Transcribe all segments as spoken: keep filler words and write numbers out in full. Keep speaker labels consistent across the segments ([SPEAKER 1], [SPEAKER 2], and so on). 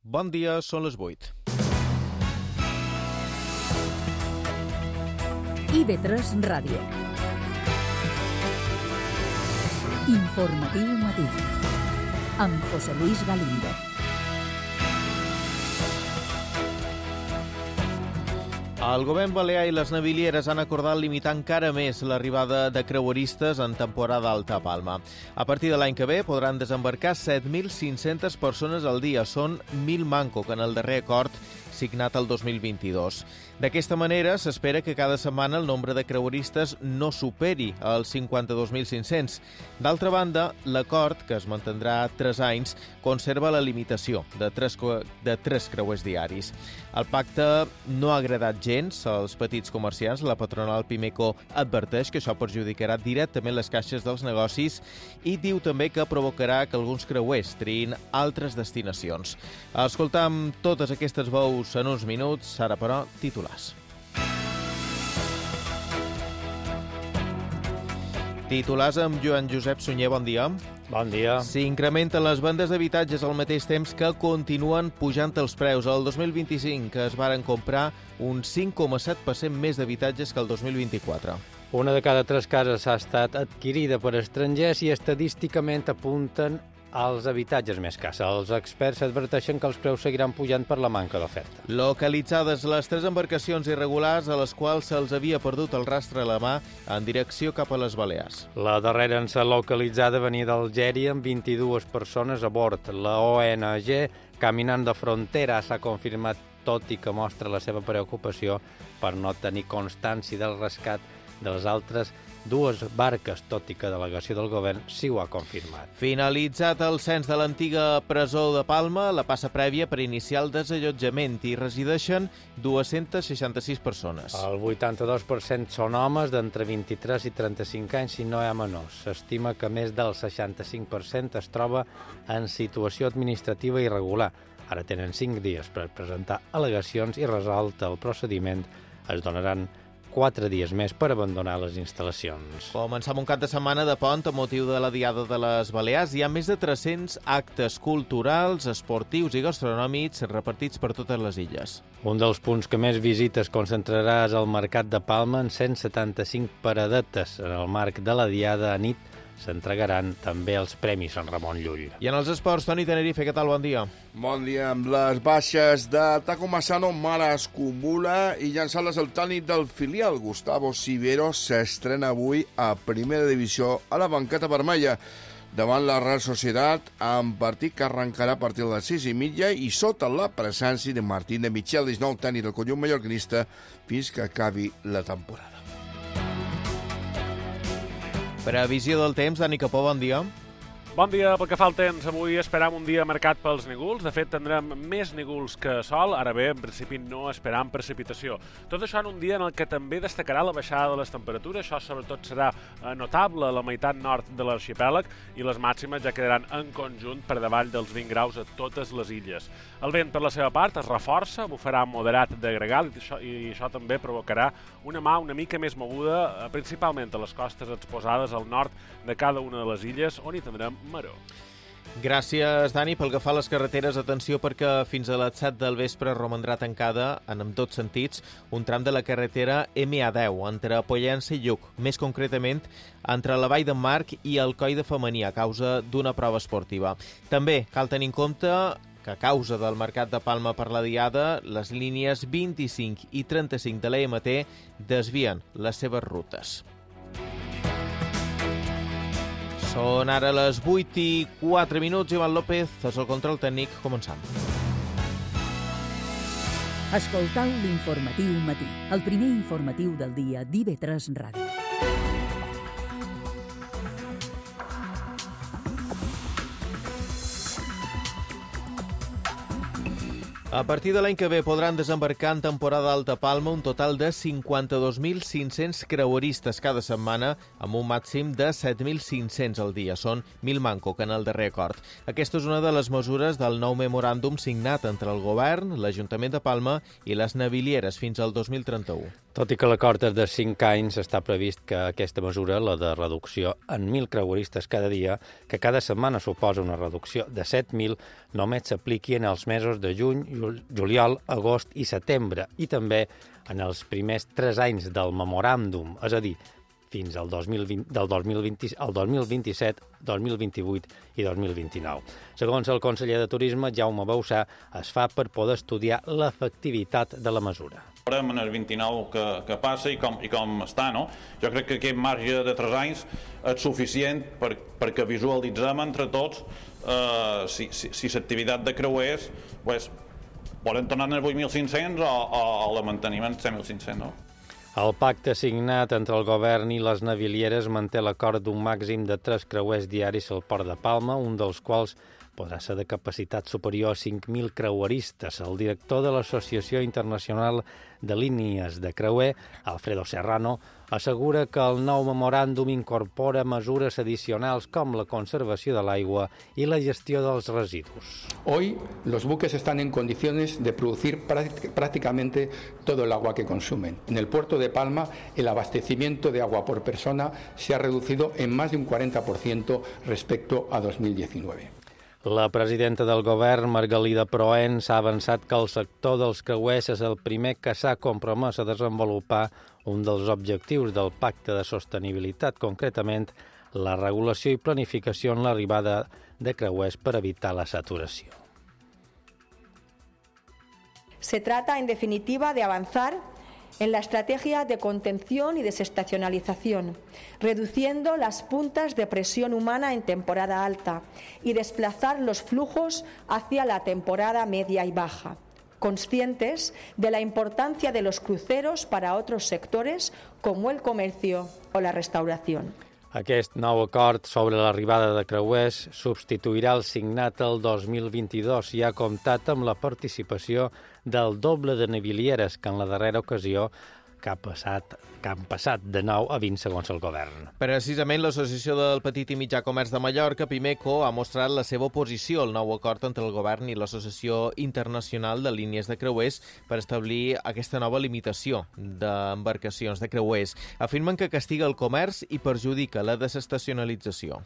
[SPEAKER 1] Bon dia, són les vuit.
[SPEAKER 2] I ve tres Ràdio. Informatiu matí. Amb José Luis Galindo.
[SPEAKER 1] El govern balear i les navilieres han acordat limitar encara més l'arribada de creueristes en temporada alta a Palma. A partir de l'any que ve podran desembarcar set mil cinc-centes persones al dia. Són mil manco que en el darrer acord signat el dos mil vint-i-dos. D'aquesta manera, s'espera que cada setmana el nombre de creueristes no superi els cinquanta-dos mil cinc-cents. D'altra banda, l'acord, que es mantindrà tres anys, conserva la limitació de tres, de tres creuers diaris. El pacte no ha agradat gens als petits comerciants. La patronal Pimeco adverteix que això perjudicarà directament les caixes dels negocis i diu també que provocarà que alguns creuers triïn altres destinacions. Escoltam totes aquestes veus en uns minuts, ara però titulars. Titulars amb Joan Josep Sunyer, bon dia.
[SPEAKER 3] Bon dia.
[SPEAKER 1] S'incrementen les vendes d'habitatges al mateix temps que continuen pujant els preus. El dos mil vint-i-cinc es varen comprar un cinc coma set per cent més d'habitatges que el dos mil vint-i-quatre.
[SPEAKER 3] Una de cada tres cases ha estat adquirida per estrangers i estadísticament apunten als habitatges més cars. Els experts adverteixen que els preus seguiran pujant per la manca d'oferta.
[SPEAKER 1] Localitzades les tres embarcacions irregulars a les quals se'ls havia perdut el rastre a la mà en direcció cap a les Balears.
[SPEAKER 3] La darrera en ser localitzada venia d'Algèria amb vint-i-dues persones a bord. La O N G, Caminant de Frontera, s'ha confirmat, tot i que mostra la seva preocupació per no tenir constància del rescat de les altres dues barques, tot i que delegació del govern sí ho ha confirmat.
[SPEAKER 1] Finalitzat el cens de l'antiga presó de Palma, la passa prèvia per iniciar el desallotjament. Hi resideixen dues-centes seixanta-sis persones.
[SPEAKER 3] El vuitanta-dos per cent són homes d'entre vint-i-tres i trenta-cinc anys i no hi ha menors. S'estima que més del seixanta-cinc per cent es troba en situació administrativa irregular. Ara tenen cinc dies per presentar al·legacions i resolt el procediment. Es donaran quatre dies més per abandonar les instal·lacions.
[SPEAKER 1] Començam un cap de setmana de pont amb motiu de la Diada de les Balears. Hi ha més de tres-cents actes culturals, esportius i gastronòmics repartits per totes les illes.
[SPEAKER 3] Un dels punts que més visites concentrarà és el Mercat de Palma, en cent setanta-cinc paradetes. En el marc de la Diada a nit s'entregaran també els Premis Sant Ramon Llull.
[SPEAKER 1] I en els esports, Toni Tenerife, què tal? Bon dia.
[SPEAKER 4] Bon dia. Amb les baixes de Taco Massano, Mara Escombula i llançant-les el tècnic del filial, Gustavo Civero, s'estrena avui a Primera Divisió a la banqueta vermella davant la Real Societat, en partit que arrencarà a partir de les sis i mitja i sota la presència de Martín de Michelis, nou tècnic del conjunt mallorquinista, fins que acabi la temporada.
[SPEAKER 1] Previsió del temps, Dani Capó, bon dia.
[SPEAKER 5] Bon dia. Pel que fa al temps, avui esperam un dia marcat pels núvols. De fet, tindrem més núvols que sol. Ara bé, en principi no esperam precipitació. Tot això en un dia en el que també destacarà la baixada de les temperatures. Això sobretot serà notable a la meitat nord de l'arxipèlag i les màximes ja quedaran en conjunt per davall dels vint graus a totes les illes. El vent, per la seva part, es reforça, bufarà moderat de gregal i això, i això també provocarà una mà una mica més moguda, principalment a les costes exposades al nord de cada una de les illes, on hi tindrem maró.
[SPEAKER 1] Gràcies, Dani. Pel que fa a les carreteres, atenció perquè fins a les set del vespre romandrà tancada, en ambdós sentits, un tram de la carretera ema deu, entre Pollença i Lluc, més concretament entre la Vall d'en Marc i el Coll de Femení, a causa d'una prova esportiva. També cal tenir en compte que a causa del Mercat de Palma per la Diada, les línies vint-i-cinc i trenta-cinc de l'E M T desvien les seves rutes. Són ara les vuit i quatre minuts. Ivan López, és el control tècnic. Començam.
[SPEAKER 2] Escoltau l'informatiu matí, el primer informatiu del dia d'I V tres Ràdio.
[SPEAKER 1] A partir de l'any que ve podran desembarcar en temporada alta a Palma un total de cinquanta-dos mil cinc-cents creueristes cada setmana, amb un màxim de set mil cinc-cents al dia. Són mil manco que en el darrer acord. Aquesta és una de les mesures del nou memoràndum signat entre el govern, l'Ajuntament de Palma i les navilieres fins al dos mil trenta-u.
[SPEAKER 3] Tot i que l'acord és de cinc anys, està previst que aquesta mesura, la de reducció en mil creueristes cada dia, que cada setmana suposa una reducció de set mil, només s'apliqui en els mesos de juny, juliol, agost i setembre, i també en els primers tres anys del memoràndum, és a dir, fins al dos mil vint, del dos mil vint, al dos mil vint-i-set, dos mil vint-i-vuit i dos mil vint-i-nou. Segons el conseller de Turisme, Jaume Bauçà, es fa per poder estudiar l'efectivitat de la mesura.
[SPEAKER 6] Veurem en el vint-i-nou que, que passa i com, i com està, no? Jo crec que aquest marge de tres anys és suficient per, perquè visualitzem entre tots eh, si, si, si l'activitat de creuers pues, volen tornar als vuit mil cinc-cents o, o, o la mantenim en set mil cinc-cents, no?
[SPEAKER 3] El pacte signat entre el govern i les navilieres manté l'acord d'un màxim de tres creuers diaris al Port de Palma, un dels quals podrà ser de capacitat superior a cinc mil creueristes. El director de l'Associació Internacional de Línies de Creuer, Alfredo Serrano, assegura que el nou memoràndum incorpora mesures adicionals com la conservació de l'aigua i la gestió dels residus.
[SPEAKER 7] Hoy los buques están en condiciones de producir prácticamente todo el agua que consumen. En el puerto de Palma el abastecimiento de agua por persona se ha reducido en más de un cuarenta por ciento respecto a dos mil diecinueve.
[SPEAKER 3] La presidenta del govern, Margalida Proens, ha avançat que el sector dels creuers és el primer que s'ha compromès a desenvolupar un dels objectius del Pacte de Sostenibilitat, concretament la regulació i planificació en l'arribada de creuers per evitar la saturació.
[SPEAKER 8] Se trata, en definitiva, de avanzar en la estrategia de contención y desestacionalización, reduciendo las puntas de presión humana en temporada alta y desplazar los flujos hacia la temporada media y baja, conscientes de la importancia de los cruceros para otros sectores como el comercio o la restauración.
[SPEAKER 3] Aquest nou acord sobre l'arribada de creuers substituirà el signat el dos mil vint-i-dos i ha comptat amb la participació del doble de navilieres que en la darrera ocasió que, ha passat, que han passat de nou a vint segons el govern.
[SPEAKER 1] Precisament l'Associació del Petit i Mitjà Comerç de Mallorca, Pimeco, ha mostrat la seva oposició al nou acord entre el govern i l'Associació Internacional de Línies de Creuers per establir aquesta nova limitació d'embarcacions de creuers. Afirmen que castiga el comerç i perjudica la desestacionalització.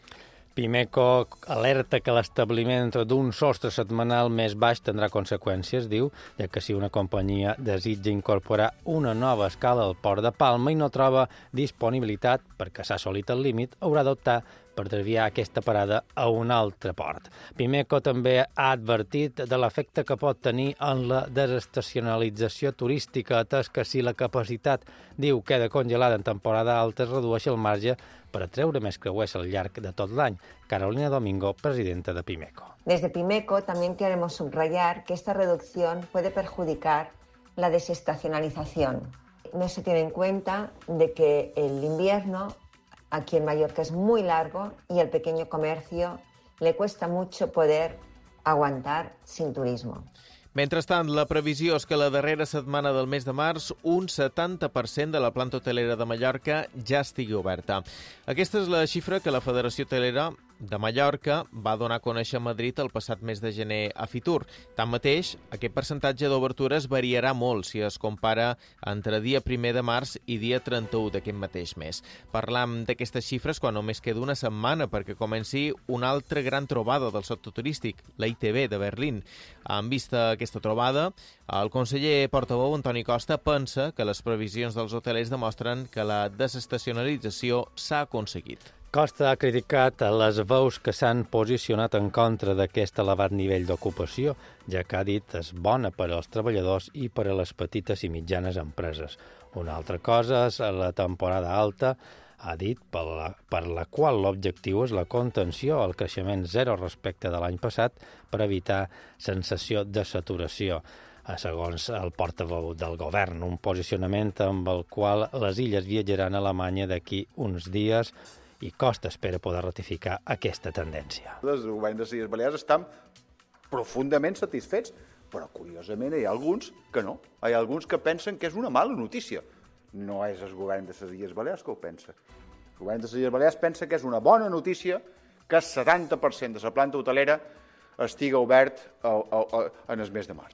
[SPEAKER 3] Pimeco alerta que l'establiment d'un sostre setmanal més baix tindrà conseqüències, diu, ja que si una companyia desitja incorporar una nova escala al Port de Palma i no troba disponibilitat perquè s'ha assolit el límit, haurà d'optar per desviar aquesta parada a un altre port. Pimeco també ha advertit de l'efecte que pot tenir en la desestacionalització turística, atès que si la capacitat, diu, queda congelada en temporada alta, es redueix el marge per atreure més creuers al llarg de tot l'any. Carolina Domingo, presidenta de Pimeco.
[SPEAKER 9] Desde Pimeco también queremos subrayar que esta reducción puede perjudicar la desestacionalización. No se tiene en cuenta de que el invierno aquí en Mallorca es muy largo y al pequeño comercio le cuesta mucho poder aguantar sin turismo.
[SPEAKER 1] Mentrestant, la previsió és que la darrera setmana del mes de març un setanta per cent de la planta hotelera de Mallorca ja estigui oberta. Aquesta és la xifra que la Federació Hotelera de Mallorca va donar a conèixer a Madrid el passat mes de gener a Fitur. Tanmateix, aquest percentatge d'obertures variarà molt si es compara entre dia primer de març i dia trenta-u d'aquest mateix mes. Parlam d'aquestes xifres quan només queda una setmana perquè comenci una altra gran trobada del sector turístic, la I T B de Berlín. En vista aquesta trobada, el conseller portaveu Antoni Costa pensa que les previsions dels hotelers demostren que la desestacionalització s'ha aconseguit.
[SPEAKER 3] Costa ha criticat les veus que s'han posicionat en contra d'aquest elevat nivell d'ocupació, ja que ha dit és bona per als treballadors i per a les petites i mitjanes empreses. Una altra cosa és la temporada alta, ha dit, per la, per la qual l'objectiu és la contenció al creixement zero respecte de l'any passat per evitar sensació de saturació, segons el portaveu del govern, un posicionament amb el qual les illes viatjaran a Alemanya d'aquí uns dies i Costa espera poder ratificar aquesta tendència.
[SPEAKER 10] Els governs de les Illes Balears estan profundament satisfets, però curiosament hi ha alguns que no. Hi ha alguns que pensen que és una mala notícia. No és el govern de les Illes Balears que ho pensa. El govern de les Illes Balears pensa que és una bona notícia que el setanta per cent de la planta hotelera estigui obert en el mes de març.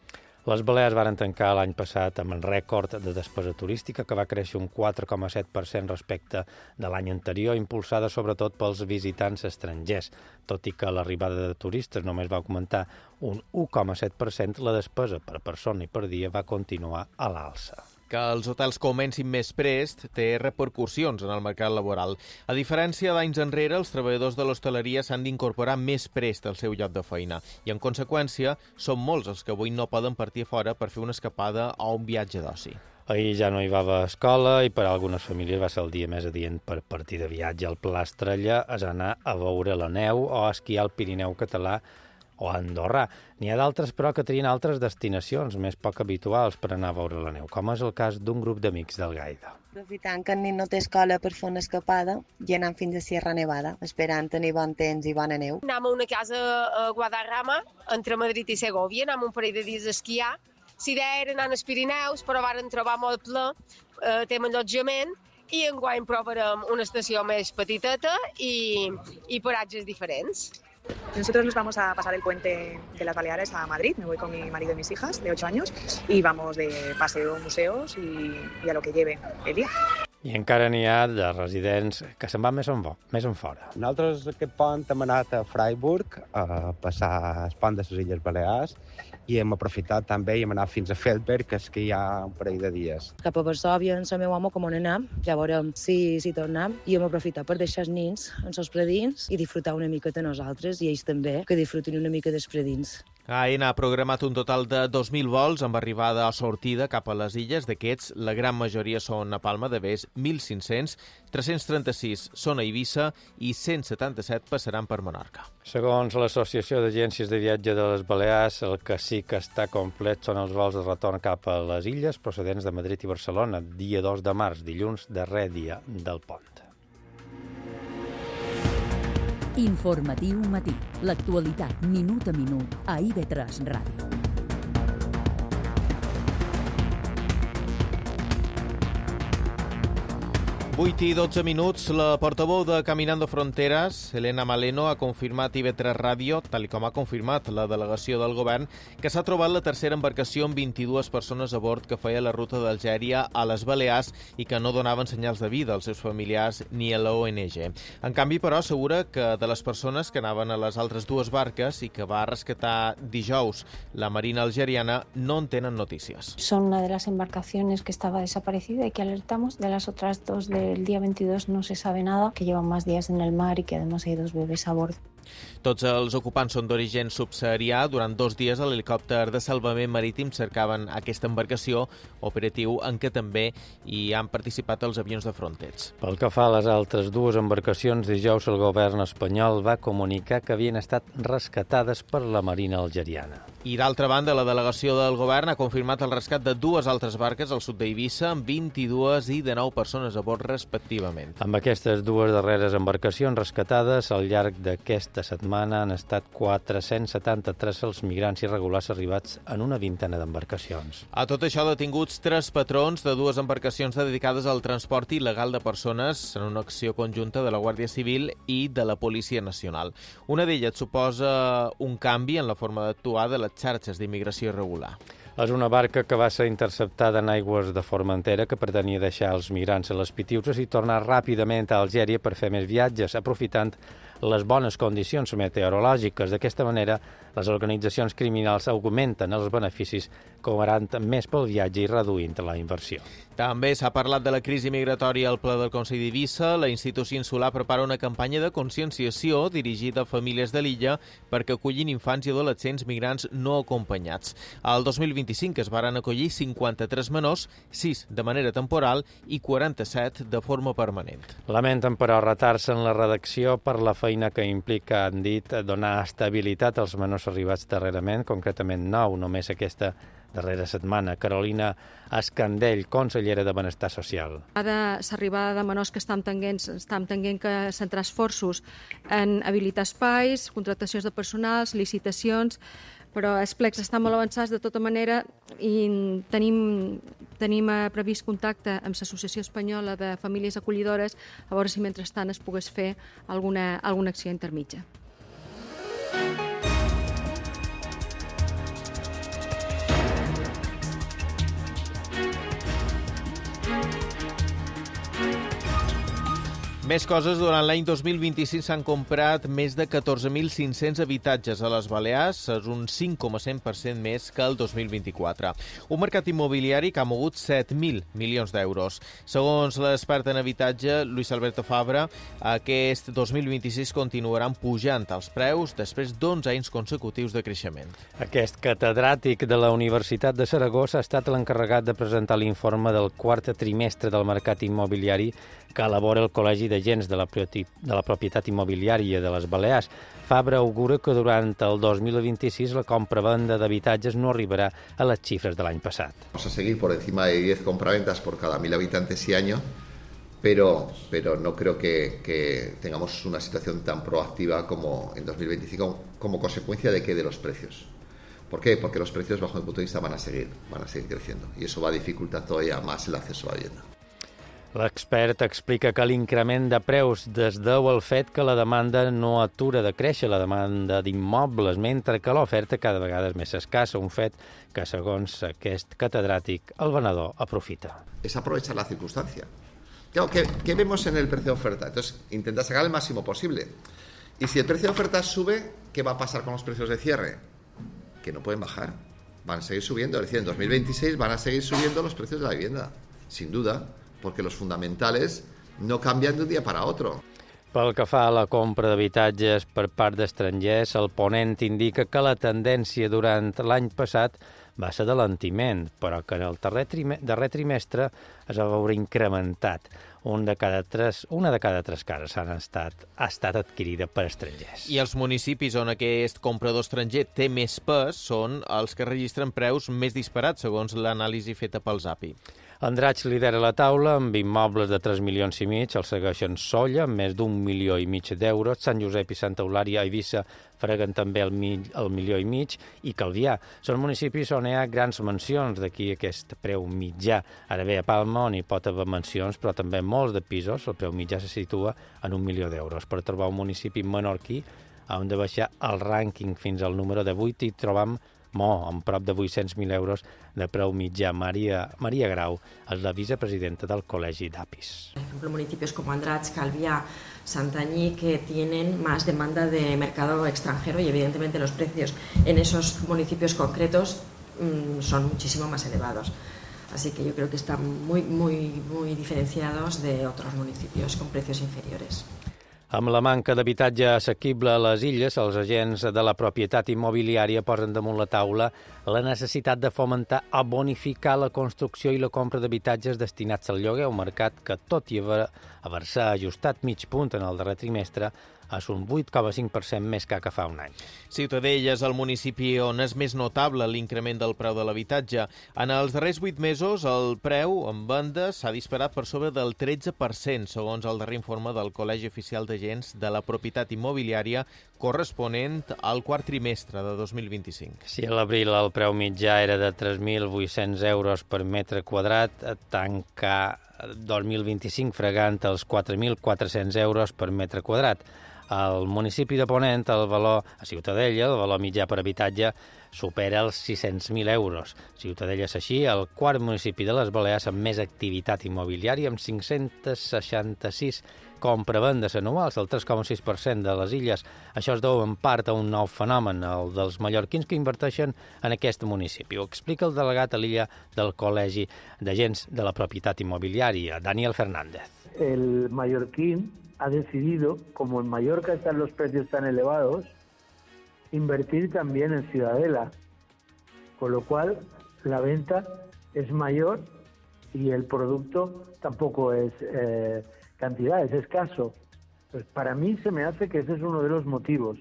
[SPEAKER 3] Les Balears varen tancar l'any passat amb un rècord de despesa turística que va créixer un quatre coma set per cent respecte de l'any anterior, impulsada sobretot pels visitants estrangers. Tot i que l'arribada de turistes només va augmentar un u coma set per cent, la despesa per persona i per dia va continuar a l'alça.
[SPEAKER 1] Que els hotels comencin més prest té repercussions en el mercat laboral. A diferència d'anys enrere, els treballadors de l'hostaleria s'han d'incorporar més prest al seu lloc de feina i, en conseqüència, són molts els que avui no poden partir fora per fer una escapada o un viatge d'oci.
[SPEAKER 3] Ahir ja no hi va haver escola i per a algunes famílies va ser el dia més adient per partir de viatge. El Pla Estrella és anar a veure la neu o a esquiar al Pirineu català o a Andorra. N'hi ha d'altres, però, que trien altres destinacions més poc habituals per anar a veure la neu, com és el cas d'un grup d'amics del Gaida.
[SPEAKER 11] Aprofitant que el nit no té escola per fer una escapada i anant fins a Sierra Nevada, esperant tenir bon temps i bona neu.
[SPEAKER 12] Anem a una casa a Guadarrama, entre Madrid i Segovia, anem un parell de dies a esquiar. Si idea era anar als Pirineus, però varen trobar molt ple, eh, tema allotjament, i enguany provarem una estació més petiteta i, i paratges diferents.
[SPEAKER 13] Nosotros nos vamos a pasar el puente de las Baleares a Madrid. Me voy con mi marido y mis hijas de ocho años y vamos de paseo a museos y, y a lo que lleve el día.
[SPEAKER 3] I encara n'hi ha de residents que se'n van més en, més en fora.
[SPEAKER 14] Nosaltres aquest pont hem anat a Freiburg a passar el pont de les Illes Balears i hem aprofitat també i hem anat fins a Feldberg, que és que hi ha un parell de dies.
[SPEAKER 15] Cap a Varsòvia, amb el meu home, com on anem, ja veurem si, si tornem, i hem aprofitat per deixar els nins en els predins i disfrutar una mica de nosaltres, i ells també, que disfrutin una mica dels predins.
[SPEAKER 1] A AENA ha programat un total de dos mil vols amb arribada o sortida cap a les illes. D'aquests, la gran majoria són a Palma de Bes, mil cinc-cents, tres-cents trenta-sis són a Eivissa i cent setanta-set passaran per Menorca.
[SPEAKER 3] Segons l'Associació d'Agències de Viatge de les Balears, el que sí que està complet són els vols de retorn cap a les illes procedents de Madrid i Barcelona, dia dos de març, dilluns, darrer dia del pont.
[SPEAKER 2] Informatiu matí. L'actualitat minut a minut a I V tres Ràdio.
[SPEAKER 1] vuit i dotze minuts, la portaveu de Caminando Fronteras, Elena Maleno, ha confirmat I V tres Ràdio, tal com ha confirmat la delegació del govern, que s'ha trobat la tercera embarcació amb vint-i-dues persones a bord que feia la ruta d'Algèria a les Balears i que no donaven senyals de vida als seus familiars ni a l'O N G. En canvi, però, assegura que de les persones que anaven a les altres dues barques i que va rescatar dijous la Marina algeriana no en tenen notícies.
[SPEAKER 16] Son una de las embarcaciones que estaba desaparecida y que alertamos. De las otras dos de el día veintidós no se sabe nada, que llevan más días en el mar y que además hay dos bebés a bordo.
[SPEAKER 1] Tots els ocupants són d'origen subsaharià. Durant dos dies a l'helicòpter de salvament marítim cercaven aquesta embarcació, operatiu en què també hi han participat els avions de Frontex.
[SPEAKER 3] Pel que fa a les altres dues embarcacions, dijous el govern espanyol va comunicar que havien estat rescatades per la Marina algeriana.
[SPEAKER 1] I d'altra banda, la delegació del govern ha confirmat el rescat de dues altres barques al sud d'Eivissa amb vint-i-dues i dinou persones a bord respectivament.
[SPEAKER 3] Amb aquestes dues darreres embarcacions rescatades, al llarg d'aquesta setmana han estat quatre-cents setanta-tres els migrants irregulars arribats en una vintena d'embarcacions.
[SPEAKER 1] A tot això, detinguts tres patrons de dues embarcacions dedicades al transport il·legal de persones en una acció conjunta de la Guàrdia Civil i de la Policia Nacional. Una d'elles suposa un canvi en la forma d'actuar de les xarxes d'immigració irregular.
[SPEAKER 3] És una barca que va ser interceptada en aigües de Formentera que pretenia deixar els migrants a les Pitiuses i tornar ràpidament a Algèria per fer més viatges, aprofitant les bones condicions meteorològiques. D'aquesta manera, les organitzacions criminals augmenten els beneficis cobrant més pel viatge i reduint la inversió.
[SPEAKER 1] També s'ha parlat de la crisi migratòria al ple del Consell d'Eivissa. La institució insular prepara una campanya de conscienciació dirigida a famílies de l'illa perquè acullin infants i adolescents migrants no acompanyats. El dos mil vint-i-cinc es varen acollir cinquanta-tres menors, sis de manera temporal i quaranta-set de forma permanent.
[SPEAKER 3] Lamenten, però, retards en la redacció per la feina que implica, han dit, donar estabilitat als menors arribats darrerament, concretament nou només aquesta darrera setmana. Carolina Escandell, consellera de Benestar Social.
[SPEAKER 17] Ara l'arribada de menors que estem tenint, estem tenint que centrar esforços en habilitar espais, contractacions de personals, licitacions, però els plecs estan molt avançats de tota manera i tenim, tenim previst contacte amb l'Associació Espanyola de Famílies Acollidores a veure si mentrestant es pogués fer alguna, alguna acció intermitja.
[SPEAKER 1] Més coses, durant l'any dos mil vint-i-sis s'han comprat més de catorze mil cinc-cents habitatges a les Balears, és un cinc coma cent per cent més que el dos mil vint-i-quatre. Un mercat immobiliari que ha mogut set mil milions d'euros. Segons l'expert en habitatge, Luis Alberto Fabra, aquest dos mil vint-i-sis continuaran pujant els preus després d'onze anys consecutius de creixement.
[SPEAKER 3] Aquest catedràtic de la Universitat de Saragossa ha estat l'encarregat de presentar l'informe del quart trimestre del mercat immobiliari que elabora el Col·legi d'Agents de la de la Propietat Immobiliària de les Balears. Fabra augura que durant el dos mil vint-i-sis la compra-venda d'habitatges no arribarà a les xifres de l'any passat.
[SPEAKER 18] Vamos a seguir por encima de diez compraventas por cada mil habitantes y año, pero, pero no creo que, que tengamos una situación tan proactiva como en dos mil veinticinco como consecuencia de que de los precios. ¿Por qué? Porque los precios, bajo mi punto de vista, van a seguir, van a seguir creciendo y eso va a dificultar todavía más el acceso a la vivienda.
[SPEAKER 3] L'expert explica que l'increment de preus es deu al fet que la demanda no atura de créixer, la demanda d'immobles, mentre que l'oferta cada vegada és més escassa, un fet que, segons aquest catedràtic, el venedor aprofita.
[SPEAKER 18] Es aprovechar la circunstancia. Claro, ¿qué, ¿qué vemos en el precio de oferta? Entonces, intenta sacar el máximo posible. Y si el precio de oferta sube, ¿qué va a pasar con los precios de cierre? Que no pueden bajar, van a seguir subiendo. Es decir, en dos mil veintiséis van a seguir subiendo los precios de la vivienda, sin duda, porque los fundamentales no cambian de un día para otro.
[SPEAKER 3] Pel que fa a la compra d'habitatges per part d'estrangers, el ponent indica que la tendència durant l'any passat va ser d'alentiment, però que en el darrer trimestre es va veure incrementat. Un de cada tres, una de cada tres cases han estat, ha estat adquirida per estrangers.
[SPEAKER 1] I els municipis on aquest comprador estranger té més pes són els que registren preus més disparats, segons l'anàlisi feta pels A P I.
[SPEAKER 3] Andratx lidera la taula amb immobles de tres milions i mig, el segueixen Solla, amb més d'un milió i mig d'euros, Sant Josep i Santa Eulària a Eivissa freguen també el, mil, el milió i mig, i Calvià. Són municipis on hi ha grans mansions, d'aquí aquest preu mitjà. Ara bé, a Palma, on hi pot haver mansions, però també molts de pisos, el preu mitjà se situa en un milió d'euros. Per trobar un municipi menorquí, hem de baixar el rànquing fins al número de vuit i trobam Mo, amb prop de vuit-cents mil euros de preu mitjà. Maria, Maria Grau és la vicepresidenta del Col·legi d'Apis.
[SPEAKER 19] Por ejemplo, municipios como Andratx, Calvià, Santanyí, que tienen más demanda de mercado extranjero y evidentemente los precios en esos municipios concretos mmm, son muchísimo más elevados. Así que yo creo que están muy, muy, muy diferenciados de otros municipios con precios inferiores.
[SPEAKER 3] Amb la manca d'habitatge assequible a les illes, els agents de la propietat immobiliària posen damunt la taula la necessitat de fomentar o bonificar la construcció i la compra d'habitatges destinats al lloguer, un mercat que, tot i haver-se ajustat mig punt en el darrer trimestre, és un vuit coma cinc per cent més que fa un any.
[SPEAKER 1] Ciutadella és el municipi on és més notable l'increment del preu de l'habitatge. En els darrers vuit mesos, el preu en vendes s'ha disparat per sobre del tretze per cent, segons el darrer informe del Col·legi Oficial d'Agents de la Propietat Immobiliària, corresponent al quart trimestre de dos mil vint-i-cinc.
[SPEAKER 3] Si a l'abril el preu mitjà era de tres mil vuit-cents euros per metre quadrat, tanca dos mil vint-i-cinc fregant els quatre mil quatre-cents euros per metre quadrat. Al municipi de Ponent, el valor, a Ciutadella, el valor mitjà per habitatge supera els sis-cents mil euros. Ciutadella és així el quart municipi de les Balears amb més activitat immobiliària, amb cinc-cents seixanta-sis compravendes anuals, el tres coma sis per cent de les illes. Això es deu en part a un nou fenomen, el dels mallorquins que inverteixen en aquest municipi. Ho explica el delegat a l'illa del Col·legi d'Agents de la Propietat Immobiliària, Daniel Fernández.
[SPEAKER 20] El mallorquín ha decidido, como en Mallorca están los precios tan elevados, invertir también en Ciudadela, con lo cual la venta es mayor y el producto tampoco es eh, cantidad, es escaso. Pues para mí se me hace que ese es uno de los motivos.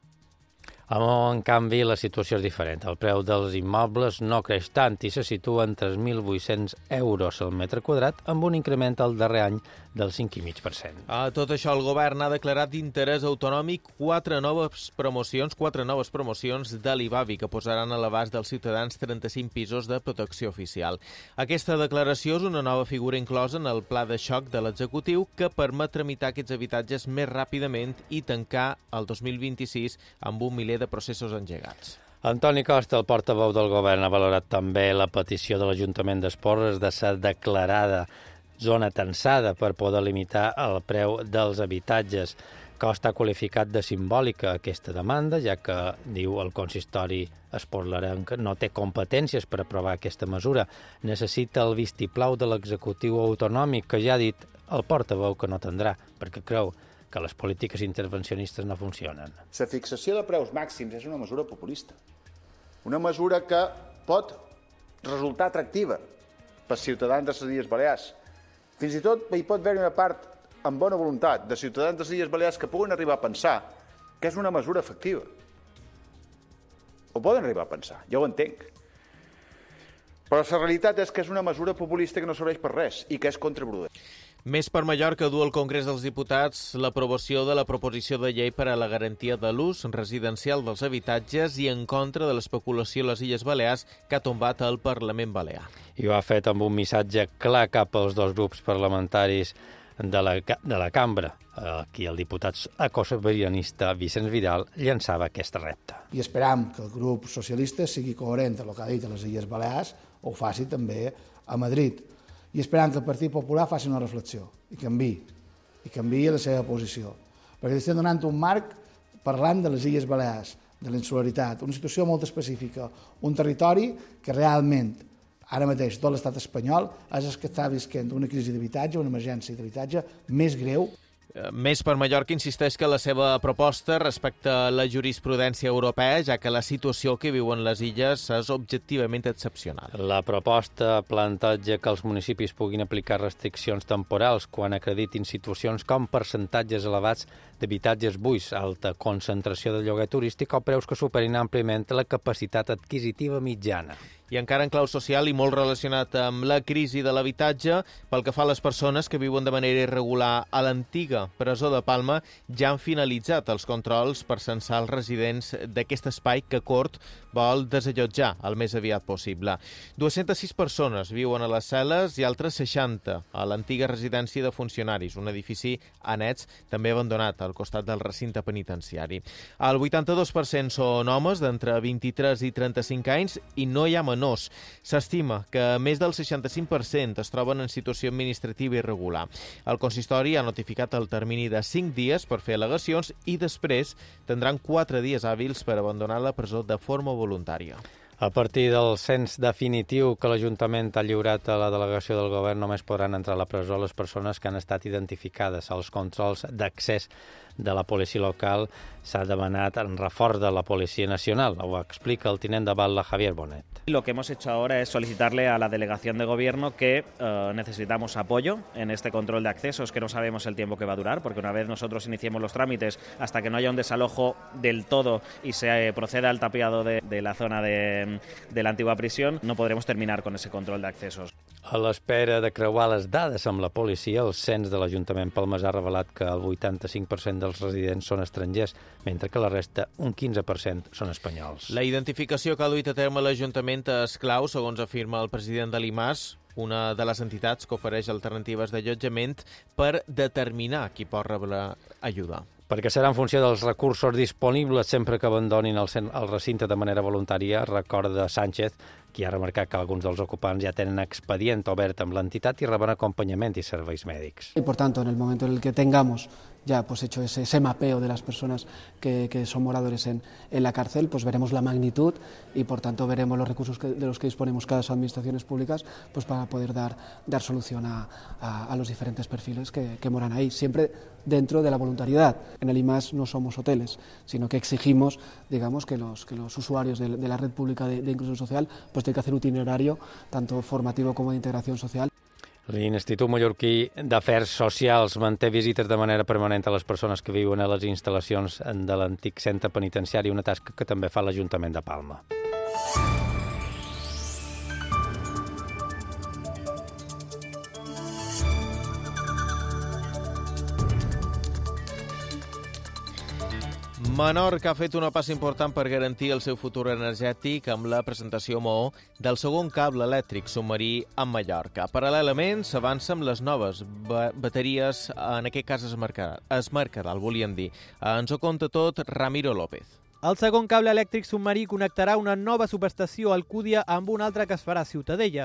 [SPEAKER 3] En canvi, la situació és diferent. El preu dels immobles no creix tant i se situa en tres mil vuit-cents euros al metre quadrat, amb un increment el darrer any del cinc coma cinc per cent.
[SPEAKER 1] A tot això, el govern ha declarat d'interès autonòmic quatre noves promocions, quatre noves promocions de l'Ibavi, que posaran a l'abast dels ciutadans trenta-cinc pisos de protecció oficial. Aquesta declaració és una nova figura inclosa en el pla de xoc de l'executiu que permet tramitar aquests habitatges més ràpidament i tancar el dos mil vint-i-sis amb un miler de processos engegats.
[SPEAKER 3] Antoni Costa, el portaveu del govern, ha valorat també la petició de l'Ajuntament d'Esporles de ser declarada zona tensada per poder limitar el preu dels habitatges. Costa ha qualificat de simbòlica aquesta demanda, ja que, diu el consistori esportlarenc, no té competències per aprovar aquesta mesura. Necessita el vistiplau de l'executiu autonòmic, que ja ha dit el portaveu que no tindrà, perquè creu que les polítiques intervencionistes no funcionen.
[SPEAKER 10] La fixació de preus màxims és una mesura populista. Una mesura que pot resultar atractiva pels ciutadans de les Illes Balears. Fins i tot hi pot haver una part amb bona voluntat de ciutadans de les Illes Balears que puguen arribar a pensar que és una mesura efectiva. Ho poden arribar a pensar, jo ho entenc. Però la realitat és que és una mesura populista que no serveix per res i que és contraproduent.
[SPEAKER 1] Més per Mallorca du al Congrés dels Diputats l'aprovació de la proposició de llei per a la garantia de l'ús residencial dels habitatges i en contra de l'especulació a les Illes Balears que ha tombat el Parlament Balear.
[SPEAKER 3] I ho ha fet amb un missatge clar cap als dos grups parlamentaris de la, de la cambra. Aquí el diputat ecosobirianista Vicenç Vidal llançava aquest repte.
[SPEAKER 21] I esperam que el grup socialista sigui coherent amb el que ha dit a les Illes Balears o ho faci també a Madrid. I esperant que el Partit Popular faci una reflexió i canviï, i canviï la seva posició. Perquè estem donant un marc parlant de les Illes Balears, de la insularitat, una situació molt específica, un territori que realment, ara mateix, tot l'estat espanyol és el que està visquent una crisi d'habitatge, una emergència d'habitatge més greu.
[SPEAKER 1] Més per Mallorca insisteix que la seva proposta respecta la jurisprudència europea, ja que la situació que viuen les illes és objectivament excepcional.
[SPEAKER 3] La proposta planteja que els municipis puguin aplicar restriccions temporals quan acreditin situacions com percentatges elevats d'habitatges buits, alta concentració de lloguer turístic o preus que superin àmpliament la capacitat adquisitiva mitjana.
[SPEAKER 1] I encara en clau social i molt relacionat amb la crisi de l'habitatge, pel que fa a les persones que viuen de manera irregular a l'antiga presó de Palma, ja han finalitzat els controls per censar els residents d'aquest espai que Cort vol desallotjar el més aviat possible. dues-centes sis persones viuen a les cel·les i altres seixanta a l'antiga residència de funcionaris, un edifici annex també abandonat al costat del recinte penitenciari. El vuitanta-dos per cent són homes d'entre vint-i-tres i trenta-cinc anys i no hi ha menors. S'estima que més del seixanta-cinc per cent es troben en situació administrativa irregular. El consistori ha notificat el termini de cinc dies per fer al·legacions i després tindran quatre dies hàbils per abandonar la presó de forma voluntària.
[SPEAKER 3] A partir del cens definitiu que l'Ajuntament ha lliurat a la delegació del govern, només podran entrar a la presó les persones que han estat identificades. Els controls d'accés de la policia local s'ha demanat en reforç de la Policia Nacional. Ho explica el tinent de batlle Javier Bonet.
[SPEAKER 22] Lo que hemos hecho ahora es solicitarle a la delegación de gobierno que eh, necesitamos apoyo en este control de accesos, que no sabemos el tiempo que va a durar, porque una vez nosotros iniciemos los trámites, hasta que no haya un desalojo del todo y se eh, proceda al tapiado de, de la zona de, de la antigua prisión, no podremos terminar con ese control de accesos.
[SPEAKER 3] A l'espera de creuar les dades amb la policia, el cens de l'Ajuntament Palmas ha revelat que el vuitanta-cinc per cent dels residents són estrangers, mentre que la resta, un quinze per cent, són espanyols.
[SPEAKER 1] La identificació que ha duit a terme l'Ajuntament és clau, segons afirma el president de l'I M A S, una de les entitats que ofereix alternatives d'allotjament per determinar qui pot rebre ajuda.
[SPEAKER 3] Perquè serà en funció dels recursos disponibles sempre que abandonin el, el recinte de manera voluntària, recorda Sánchez, qui ha remarcat que alguns dels ocupants ja tenen expedient obert amb l'entitat i reben acompanyament i serveis mèdics.
[SPEAKER 23] Y por tanto, en el momento en el que tengamos ya pues hecho ese, ese mapeo de las personas que, que son moradores en, en la cárcel, pues veremos la magnitud y por tanto veremos los recursos que, de los que disponemos cada administraciones públicas pues para poder dar, dar solución a, a, a los diferentes perfiles que, que moran ahí, siempre dentro de la voluntariedad. En el I M A S no somos hoteles, sino que exigimos, digamos, que los, que los usuarios de, de la red pública de, de inclusión social pues tienen que hacer un itinerario tanto formativo como de integración social.
[SPEAKER 3] L'Institut Mallorquí d'Afers Socials manté visites de manera permanent a les persones que viuen a les instal·lacions de l'antic centre penitenciari, una tasca que també fa l'Ajuntament de Palma.
[SPEAKER 1] Menorca ha fet una passa important per garantir el seu futur energètic amb la presentació a Maó del segon cable elèctric submarí a Mallorca. Paral·lelament, s'avança amb les noves bateries, en aquest cas es Mercadal, volien dir. Ens ho conta tot Ramiro López.
[SPEAKER 24] El segon cable elèctric submarí connectarà una nova subestació a Alcúdia amb una altra que es farà a Ciutadella.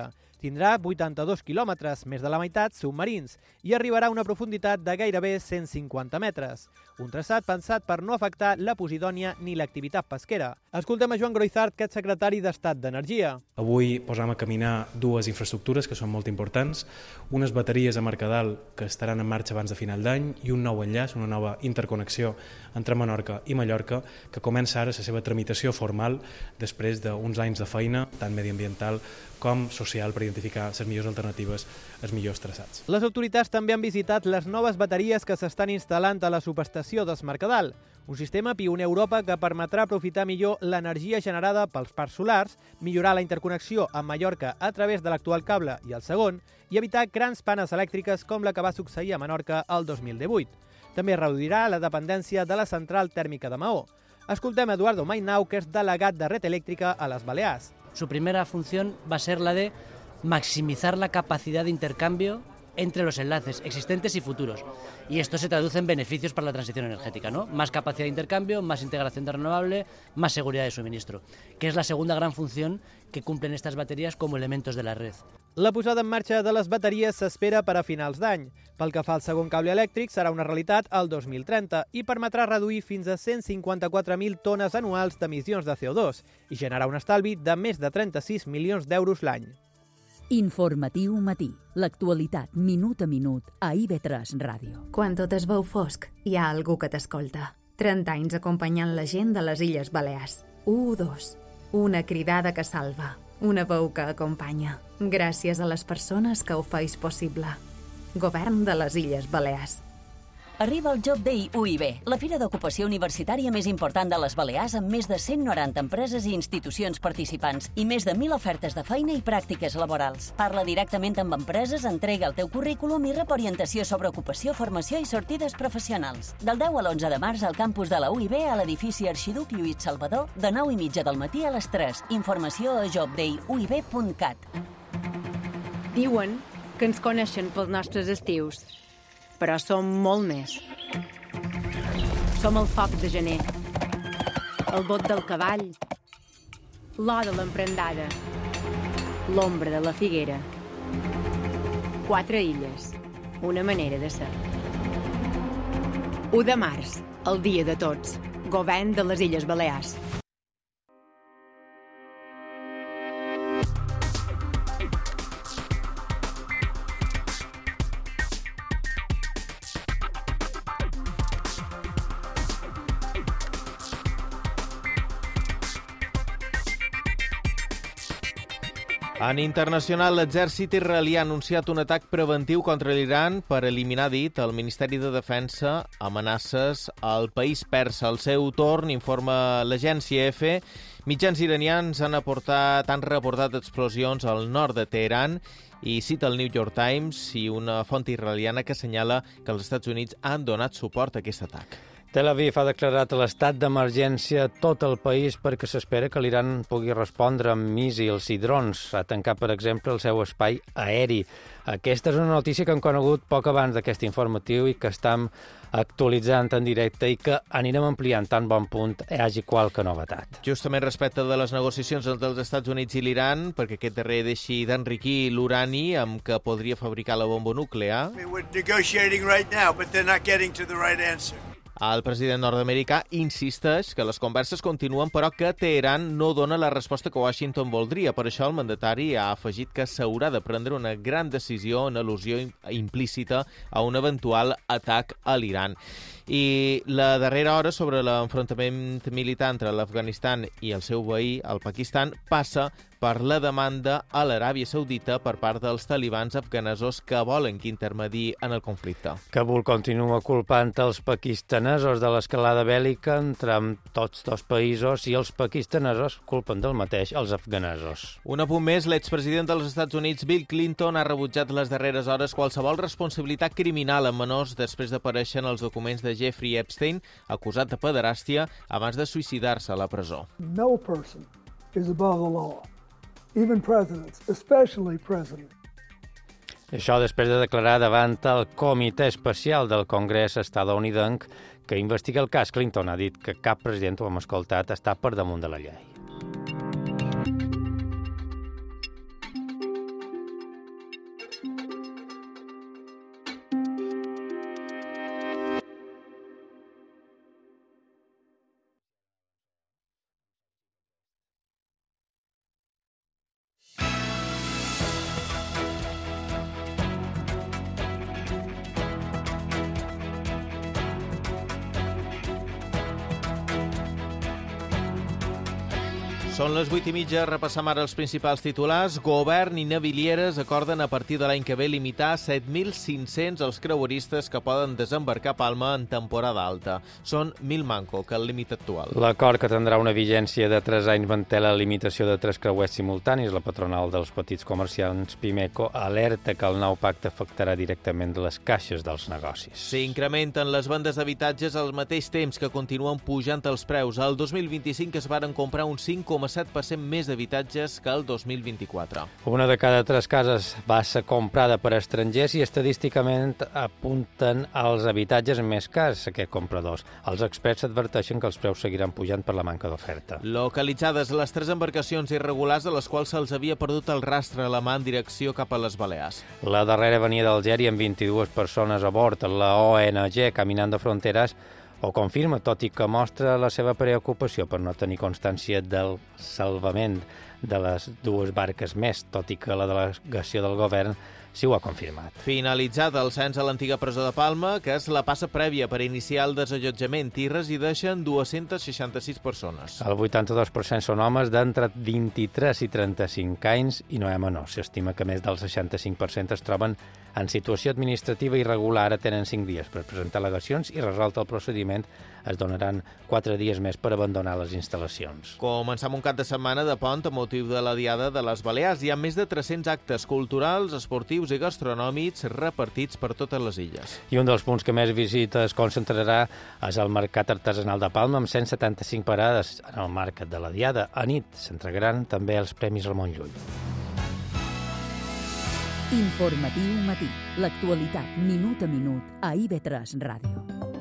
[SPEAKER 4] Tindrà vuitanta-dos quilòmetres, més de la meitat submarins, i arribarà a una profunditat de gairebé cent cinquanta metres. Un traçat pensat per no afectar la posidònia ni l'activitat pesquera. Escoltem a Joan Groizart, que és secretari d'Estat d'Energia.
[SPEAKER 5] Avui posam a caminar dues infraestructures que són molt importants, unes bateries a Mercadal que estaran en marxa abans de final d'any i un nou enllaç, una nova interconnexió entre Menorca i Mallorca, que comença ara la seva tramitació formal després d'uns anys de feina, tant mediambiental com social, per identificar les millors alternatives, els millors traçats.
[SPEAKER 4] Les autoritats també han visitat les noves bateries que s'estan instal·lant a la subestació d'Es Mercadal, un sistema pioner a Europa que permetrà aprofitar millor l'energia generada pels parcs solars, millorar la interconnexió amb Mallorca a través de l'actual cable i el segon, i evitar grans panes elèctriques com la que va succeir a Menorca el dos mil divuit. També reduirà la dependència de la central tèrmica de Maó. Escoltem a Eduardo Mainau, que és delegat de Red Eléctrica a les Balears.
[SPEAKER 6] Su primera función va a ser la de maximizar la capacidad de intercambio entre los enlaces existentes y futuros. Y esto se traduce en beneficios para la transición energética, ¿no? Más capacidad de intercambio, más integración de renovable, más seguridad de suministro, que es la segunda gran función que cumplen estas baterías como elementos de la red.
[SPEAKER 4] La posada en marxa de les bateries s'espera per a finals d'any. Pel que fa al segon cable elèctric, serà una realitat al dos mil trenta i permetrà reduir fins a cent cinquanta-quatre mil tones anuals d'emissions de C O dos i generar un estalvi de més de trenta-sis milions d'euros l'any.
[SPEAKER 2] Informatiu matí. L'actualitat minut a minut a I V tres Ràdio.
[SPEAKER 24] Quan tot es veu fosc, hi ha algú que t'escolta. trenta anys acompanyant la gent de les Illes Balears. U dos. Una cridada que salva. Una veu que acompanya. Gràcies a les persones que ho feis possible. Govern de les Illes Balears.
[SPEAKER 25] Arriba el Job Day U I B, la fira d'ocupació universitària més important de les Balears amb més de cent noranta empreses i institucions participants i més de mil ofertes de feina i pràctiques laborals. Parla directament amb empreses, entrega el teu currículum i rep orientació sobre ocupació, formació i sortides professionals. Del deu a l'onze de març al campus de la U I B a l'edifici Arxiduc Lluís Salvador, de nou i mitja del matí a les tres. Informació a job day u i b punt cat.
[SPEAKER 26] Diuen que ens coneixen pels nostres estius, però som molt més. Som el foc de gener, el bot del cavall, l'o de l'emprendada, l'ombra de la figuera. Quatre illes, una manera de ser. u de març, el dia de tots, govern de les Illes Balears.
[SPEAKER 1] En internacional, l'exèrcit israelià ha anunciat un atac preventiu contra l'Iran per eliminar, dit, el Ministeri de Defensa amenaces al país persa. Al seu torn, informa l'agència E F E, mitjans iranians han, aportat, han reportat explosions al nord de Teheran i cita el New York Times i una font israeliana que assenyala que els Estats Units han donat suport a aquest atac.
[SPEAKER 3] Tel Aviv ha declarat l'estat d'emergència a tot el país perquè s'espera que l'Iran pugui respondre amb míssils i drons. Ha tancat, per exemple, el seu espai aeri. Aquesta és una notícia que hem conegut poc abans d'aquest informatiu i que estem actualitzant en directe i que anirem ampliant tan bon punt hi hagi qualque novetat.
[SPEAKER 1] Justament respecte de les negociacions entre els Estats Units i l'Iran, perquè aquest darrer deixi d'enriquir l'urani amb què podria fabricar la bomba nuclear.
[SPEAKER 27] We're negotiating right now, but they're not getting to the right answer.
[SPEAKER 1] El president nord-americà insisteix que les converses continuen, però que Teheran no dona la resposta que Washington voldria. Per això el mandatari ha afegit que s'haurà de prendre una gran decisió en al·lusió implícita a un eventual atac a l'Iran. I la darrera hora sobre l'enfrontament militar entre l'Afganistan i el seu veí, el Pakistan, passa per la demanda a l'Aràbia Saudita per part dels talibans afganesos que volen que intermedi en el conflicte.
[SPEAKER 3] Kabul continua culpant els pakistanesos de l'escalada bèl·lica entre tots dos països i els pakistanesos culpen del mateix els afganesos.
[SPEAKER 1] Un apunt més, l'expresident dels Estats Units, Bill Clinton, ha rebutjat les darreres hores qualsevol responsabilitat criminal en menors després d'aparèixer en els documents de Jeffrey Epstein, acusat de pederàstia, abans de suïcidar-se a la presó.
[SPEAKER 28] No person is above the law. Even presidents, especially presidents.
[SPEAKER 3] Això després de declarar davant el Comitè Especial del Congrés estadounidenc que investiga el cas Clinton. Ha dit que cap president, ho hem escoltat, està per damunt de la llei.
[SPEAKER 1] Són les vuit i mitja, repassam ara els principals titulars. Govern i navilieres acorden a partir de l'any que ve limitar a set mil cinc-cents els creueristes que poden desembarcar a Palma en temporada alta. Són mil manco que el límit actual.
[SPEAKER 3] L'acord, que tindrà una vigència de tres anys, manté la limitació de tres creuers simultanis. La patronal dels petits comerciants, Pimeco, alerta que el nou pacte afectarà directament les caixes dels negocis.
[SPEAKER 1] S'incrementen les vendes d'habitatges al mateix temps que continuen pujant els preus. El dos mil vint-i-cinc es varen comprar un cinc coma set per cent més d'habitatges que el dos mil vint-i-quatre.
[SPEAKER 3] Una de cada tres cases va ser comprada per estrangers i estadísticament apunten als habitatges més cars aquests compradors. Els experts adverteixen que els preus seguiran pujant per la manca d'oferta.
[SPEAKER 1] Localitzades les tres embarcacions irregulars de les quals se'ls havia perdut el rastre a la mà en direcció cap a les Balears.
[SPEAKER 3] La darrera venia d'Algèria amb vint-i-dues persones a bord. La O N G, Caminando Fronteras, ho confirma, tot i que mostra la seva preocupació per no tenir constància del salvament de les dues barques més, tot i que la delegació del govern sí ho ha confirmat.
[SPEAKER 1] Finalitzat el cens a l'antiga presó de Palma, que és la passa prèvia per iniciar el desallotjament, i resideixen dues-centes seixanta-sis persones.
[SPEAKER 3] El vuitanta-dos per cent són homes d'entre vint-i-tres i trenta-cinc anys i no hi ha menors. S'estima que més del seixanta-cinc per cent es troben en situació administrativa irregular. Ara tenen cinc dies per presentar al·legacions i resolt el procediment es donaran quatre dies més per abandonar les instal·lacions.
[SPEAKER 1] Començam un cap de setmana de pont a motiu de la Diada de les Balears. Hi ha més de tres-cents actes culturals, esportius i gastronòmics repartits per totes les illes.
[SPEAKER 3] I un dels punts que més visites concentrarà és el Mercat Artesanal de Palma, amb cent setanta-cinc parades en el marc de la Diada. A nit s'entregaran també els Premis Ramon Llull.
[SPEAKER 2] Informatiu matí. L'actualitat minut a minut a I V tres Ràdio.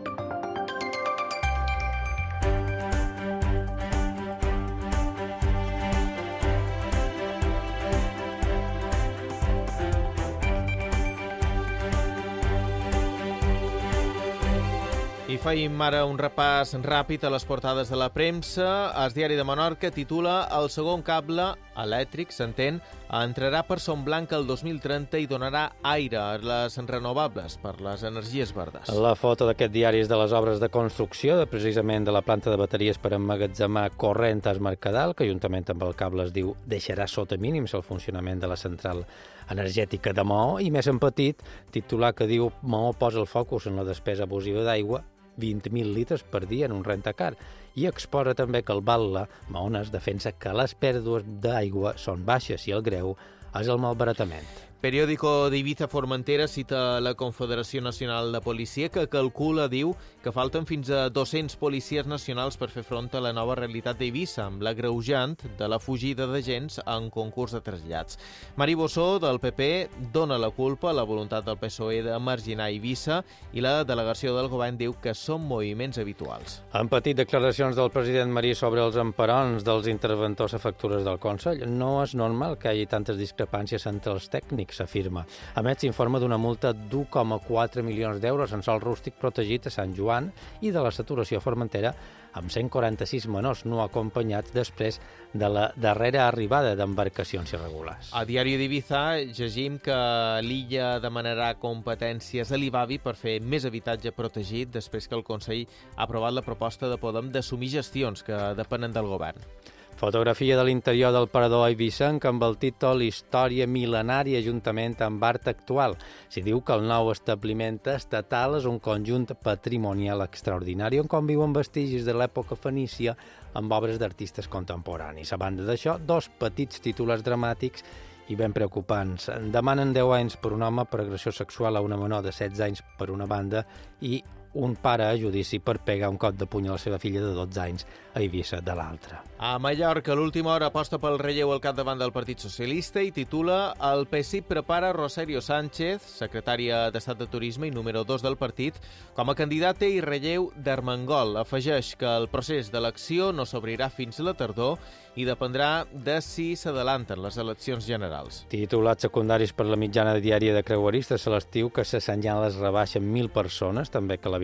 [SPEAKER 1] I feim ara un repàs ràpid a les portades de la premsa. El Diari de Menorca titula El segon cable elèctric, s'entén, entrarà per Son Blanca el dos mil trenta i donarà aire a les renovables per les energies verdes.
[SPEAKER 3] La foto d'aquest diari és de les obres de construcció, de precisament de la planta de bateries per emmagatzemar corrent a Es Mercadal, que juntament amb el cable es diu deixarà sota mínims el funcionament de la central energètica de Maó, i més en petit, titular que diu Maó posa el focus en la despesa abusiva d'aigua, vint mil litres per dia en un rentacar, i exposa també que el Batlle Maones defensa que les pèrdues d'aigua són baixes i el greu és el malbaratament.
[SPEAKER 1] Periódico d'Ibiza Formentera cita la Confederació Nacional de Policia, que calcula, diu, que falten fins a dos-cents policies nacionals per fer front a la nova realitat d'Eivissa, amb l'agreujant de la fugida d'agents en concurs de trasllats. Mari Bossó, del P P, dona la culpa a la voluntat del P S O E de marginar Eivissa, i la delegació del govern diu que són moviments habituals.
[SPEAKER 3] Han patit declaracions del president Marí sobre els emperons dels interventors a factures del Consell. No és normal que hi hagi tantes discrepàncies entre els tècnics, s'afirma. A més, s'informa d'una multa d'u coma quatre milions d'euros en sòl rústic protegit a Sant Joan i de la saturació a Formentera amb cent quaranta-sis menors no acompanyats després de la darrera arribada d'embarcacions irregulars.
[SPEAKER 1] A Diari d'Ibiza llegim que l'illa demanarà competències a l'I B A B I per fer més habitatge protegit després que el Consell ha aprovat la proposta de Podem d'assumir gestions que depenen del govern.
[SPEAKER 3] Fotografia de l'interior del parador eivissenc amb el títol Història mil·lenària juntament amb art actual. S'hi diu que el nou establiment estatal és un conjunt patrimonial extraordinari on conviuen vestigis de l'època fenícia amb obres d'artistes contemporanis. A banda d'això, dos petits titulars dramàtics i ben preocupants. Demanen deu anys per un home per agressió sexual a una menor de setze anys per una banda i un pare a judici per pegar un cop de puny a la seva filla de dotze anys a Eivissa de l'altra.
[SPEAKER 1] A Mallorca, l'última hora aposta pel relleu al capdavant del Partit Socialista i titula El P S I prepara Rosario Sánchez, secretària d'Estat de Turisme i número dos del partit, com a candidata i relleu d'Armengol. Afegeix que el procés d'elecció no s'obrirà fins a la tardor i dependrà de si s'adalanten les eleccions generals.
[SPEAKER 3] Titulats secundaris per la mitjana diària de creueristes a l'estiu que s'assenyala es rebaixa en mil persones, també que la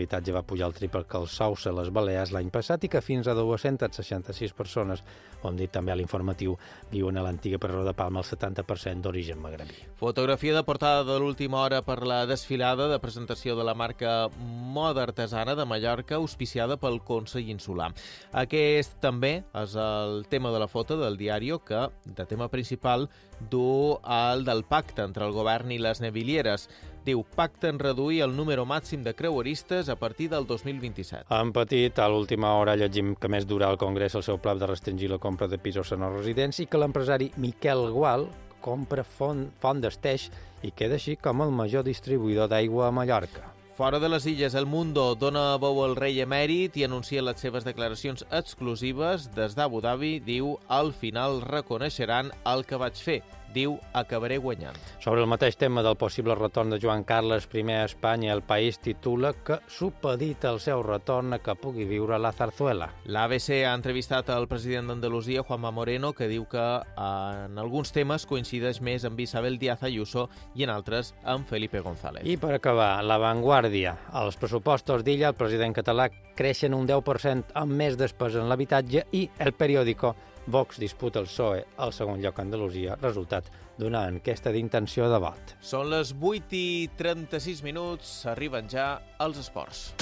[SPEAKER 3] l'habitatge va pujar el triple que els sous a les Balears l'any passat i que fins a dues-centes seixanta-sis persones, ho hem dit també a l'informatiu, viuen a l'antiga presó de Palma, el setanta per cent d'origen magrebí.
[SPEAKER 1] Fotografia de portada de l'última hora per la desfilada de presentació de la marca Moda Artesana de Mallorca, auspiciada pel Consell Insular. Aquest també és el tema de la foto del diari que, de tema principal, du el del pacte entre el govern i les nevilieres. Diu, pacten reduir el número màxim de creueristes a partir del dos mil vint-i-set.
[SPEAKER 3] En petit, a l'última hora llegim que més durà el Congrés el seu pla de restringir la compra de pisos a no residents i que l'empresari Miquel Gual compra Font, Font d'Esteix i queda així com el major distribuïdor d'aigua a Mallorca.
[SPEAKER 1] Fora de les illes, El Mundo dona veu al rei emèrit i anuncia les seves declaracions exclusives des d'Abu Dhabi. Diu, al final reconeixeran el que vaig fer. Diu, acabaré guanyant.
[SPEAKER 3] Sobre el mateix tema del possible retorn de Joan Carles primer a Espanya, El País titula que supedita el seu retorn a que pugui viure la Zarzuela.
[SPEAKER 1] L'A B C ha entrevistat el president d'Andalusia, Juanma Moreno, que diu que en alguns temes coincideix més amb Isabel Díaz Ayuso i en altres amb Felipe González.
[SPEAKER 3] I per acabar, La Vanguardia. Els pressupostos d'Illa, el president català, creixen un deu per cent amb més despesa en l'habitatge i El Periódico, Vox disputa el P S O E al segon lloc a Andalusia, resultat d'una enquesta d'intenció de vot.
[SPEAKER 1] Són les vuit i trenta-sis minuts, arriben ja els esports.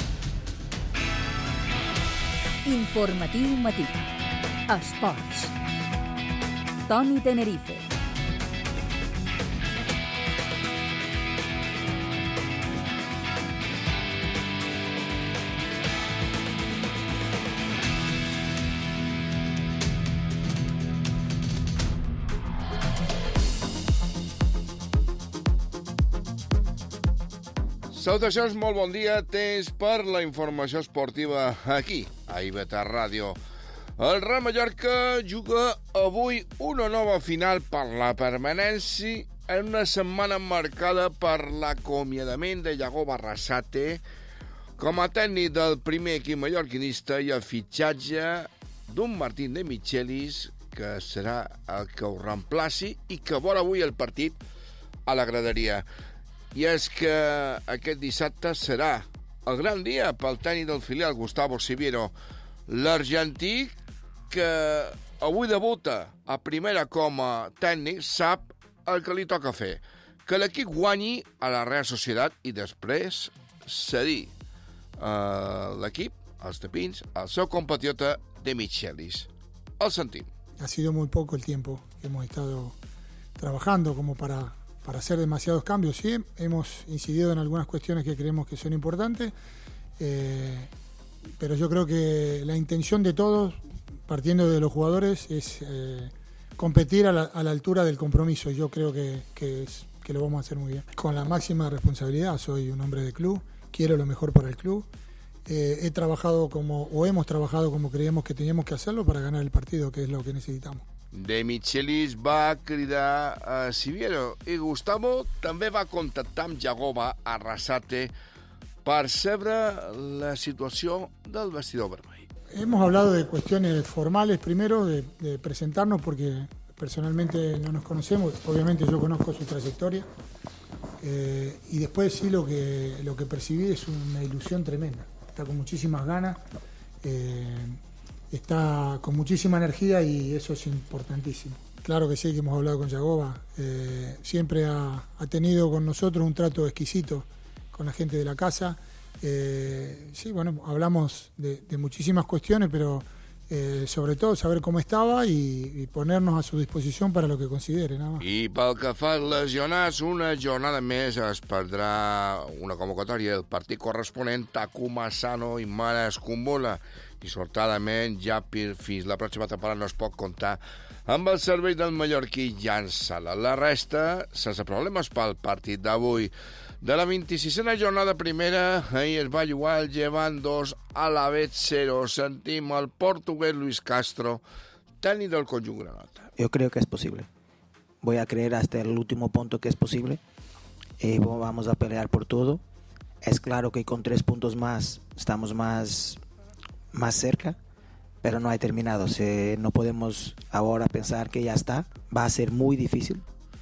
[SPEAKER 2] Informatiu matí. Esports. Toni Tenerife.
[SPEAKER 7] Salutacions, molt bon dia. Temps per la informació esportiva aquí, a I B T Ràdio. El Real Mallorca juga avui una nova final per la permanència en una setmana marcada per l'acomiadament de Yagoba Arrasate com a tècnic del primer equip mallorquinista i el fitxatge d'un Martín de Michelis, que serà el que ho reemplaci i que veurà avui el partit a la graderia. I és que aquest dissabte serà el gran dia pel tècnic del filial, Gustavo Siviero, l'argentí que avui debuta a primera com a tècnic, sap el que li toca fer, que l'equip guanyi a la Real Sociedad i després cedir uh, l'equip, els tapins, al seu compatriota de Michelis. El sentim.
[SPEAKER 8] Ha sido muy poco el tiempo que hemos estado trabajando como para... para hacer demasiados cambios. Sí, hemos incidido en algunas cuestiones que creemos que son importantes, eh, pero yo creo que la intención de todos, partiendo de los jugadores, es eh, competir a la, a la altura del compromiso. Yo creo que, que, es, que lo vamos a hacer muy bien. Con la máxima responsabilidad, soy un hombre de club, quiero lo mejor para el club. Eh, he trabajado como, o hemos trabajado como creíamos que teníamos que hacerlo para ganar el partido, que es lo que necesitamos.
[SPEAKER 7] De Michelis va cridar a Siviero i Gustavo també va contactar amb Yagoba Arrasate per saber la situació del vestidor vermell.
[SPEAKER 8] Hemos hablado de cuestiones formales primero, de, de presentarnos porque personalmente no nos conocemos, obviamente yo conozco su trayectoria, eh, y después sí lo que, lo que percibí es una ilusión tremenda, está con muchísimas ganas, eh, está con muchísima energía y eso es importantísimo. Claro que sí, que hemos hablado con Yagoba, eh, siempre ha, ha tenido con nosotros un trato exquisito con la gente de la casa. Eh, sí, bueno, hablamos de, de muchísimas cuestiones, pero eh, sobre todo saber cómo estaba y, y ponernos a su disposición para lo que considere, nada más.
[SPEAKER 7] I pel que fa als lesionats, una jornada més es perdrà una convocatòria del partit corresponent a Kumasano i Manes Kumbola. I, sortadament, ja fins la pròxima temporada no es pot comptar amb el servei del mallorquí Jan Sala. La resta, sense problemes pel partit d'avui. De la vint-i-sisena jornada primera, ahir es va jugar el Llevant dos a la Bet cero. Sentim el portugués Luis Castro, técnico del conjunto granota.
[SPEAKER 9] Yo creo que es posible. Voy a creer hasta el último punto que es posible. Eh, vamos a pelear por todo. Es claro que con tres puntos más estamos más... más cerca, pero no ha terminado. Se, no podemos ahora pensar que ya está. Va a ser muy difícil.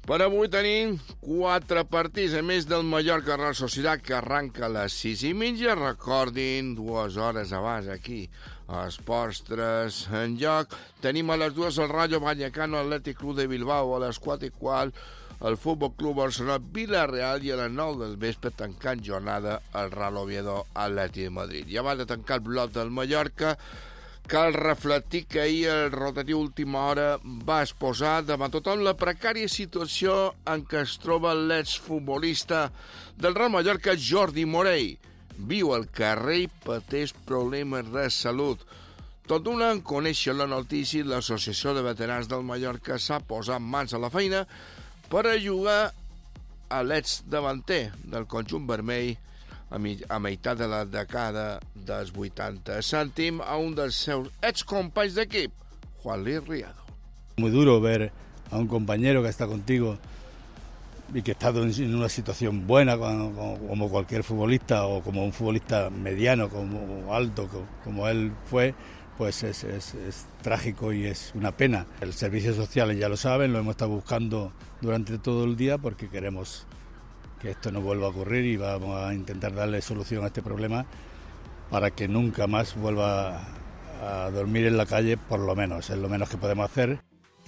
[SPEAKER 7] Per avui tenim quatre partits, a més del Mallorca Real Societat, que arranca a les sis i mitja. Recordin, dues hores abans aquí, a Esports tres en joc. Tenim a les dues el Rayo Vallecano Atlètic Club de Bilbao, a les quatre i quart el Futbol Club Barcelona Villarreal, i a les nou del vespre tancant jornada el Real Oviedo Atlètic de Madrid. I abans de tancar el bloc del Mallorca, cal reflectir que ahir el rotatiu última hora va exposar davant tothom la precària situació en què es troba l'exfutbolista del Real Mallorca, Jordi Morell. Viu al carrer i pateix problemes de salut. Tot d'una, en conèixer la notícia, l'Associació de Veterans del Mallorca s'ha posat mans a la feina per ajudar a l'exdavanter del conjunt vermell a, mi, a meitat de la dècada dels vuitanta. Sentim a un dels seus excompanys d'equip, Juan Luis Riado.
[SPEAKER 11] Muy duro ver a un compañero que está contigo y que está en una situación buena como, como cualquier futbolista o como un futbolista mediano, como alto, como, como él fue, pues es, es, es trágico y es una pena. El servicio social, ya lo saben, lo hemos estado buscando durante todo el día porque queremos que esto no vuelva a ocurrir y vamos a intentar darle solución a este problema para que nunca más vuelva a dormir en la calle, por lo menos, es lo menos que podemos hacer.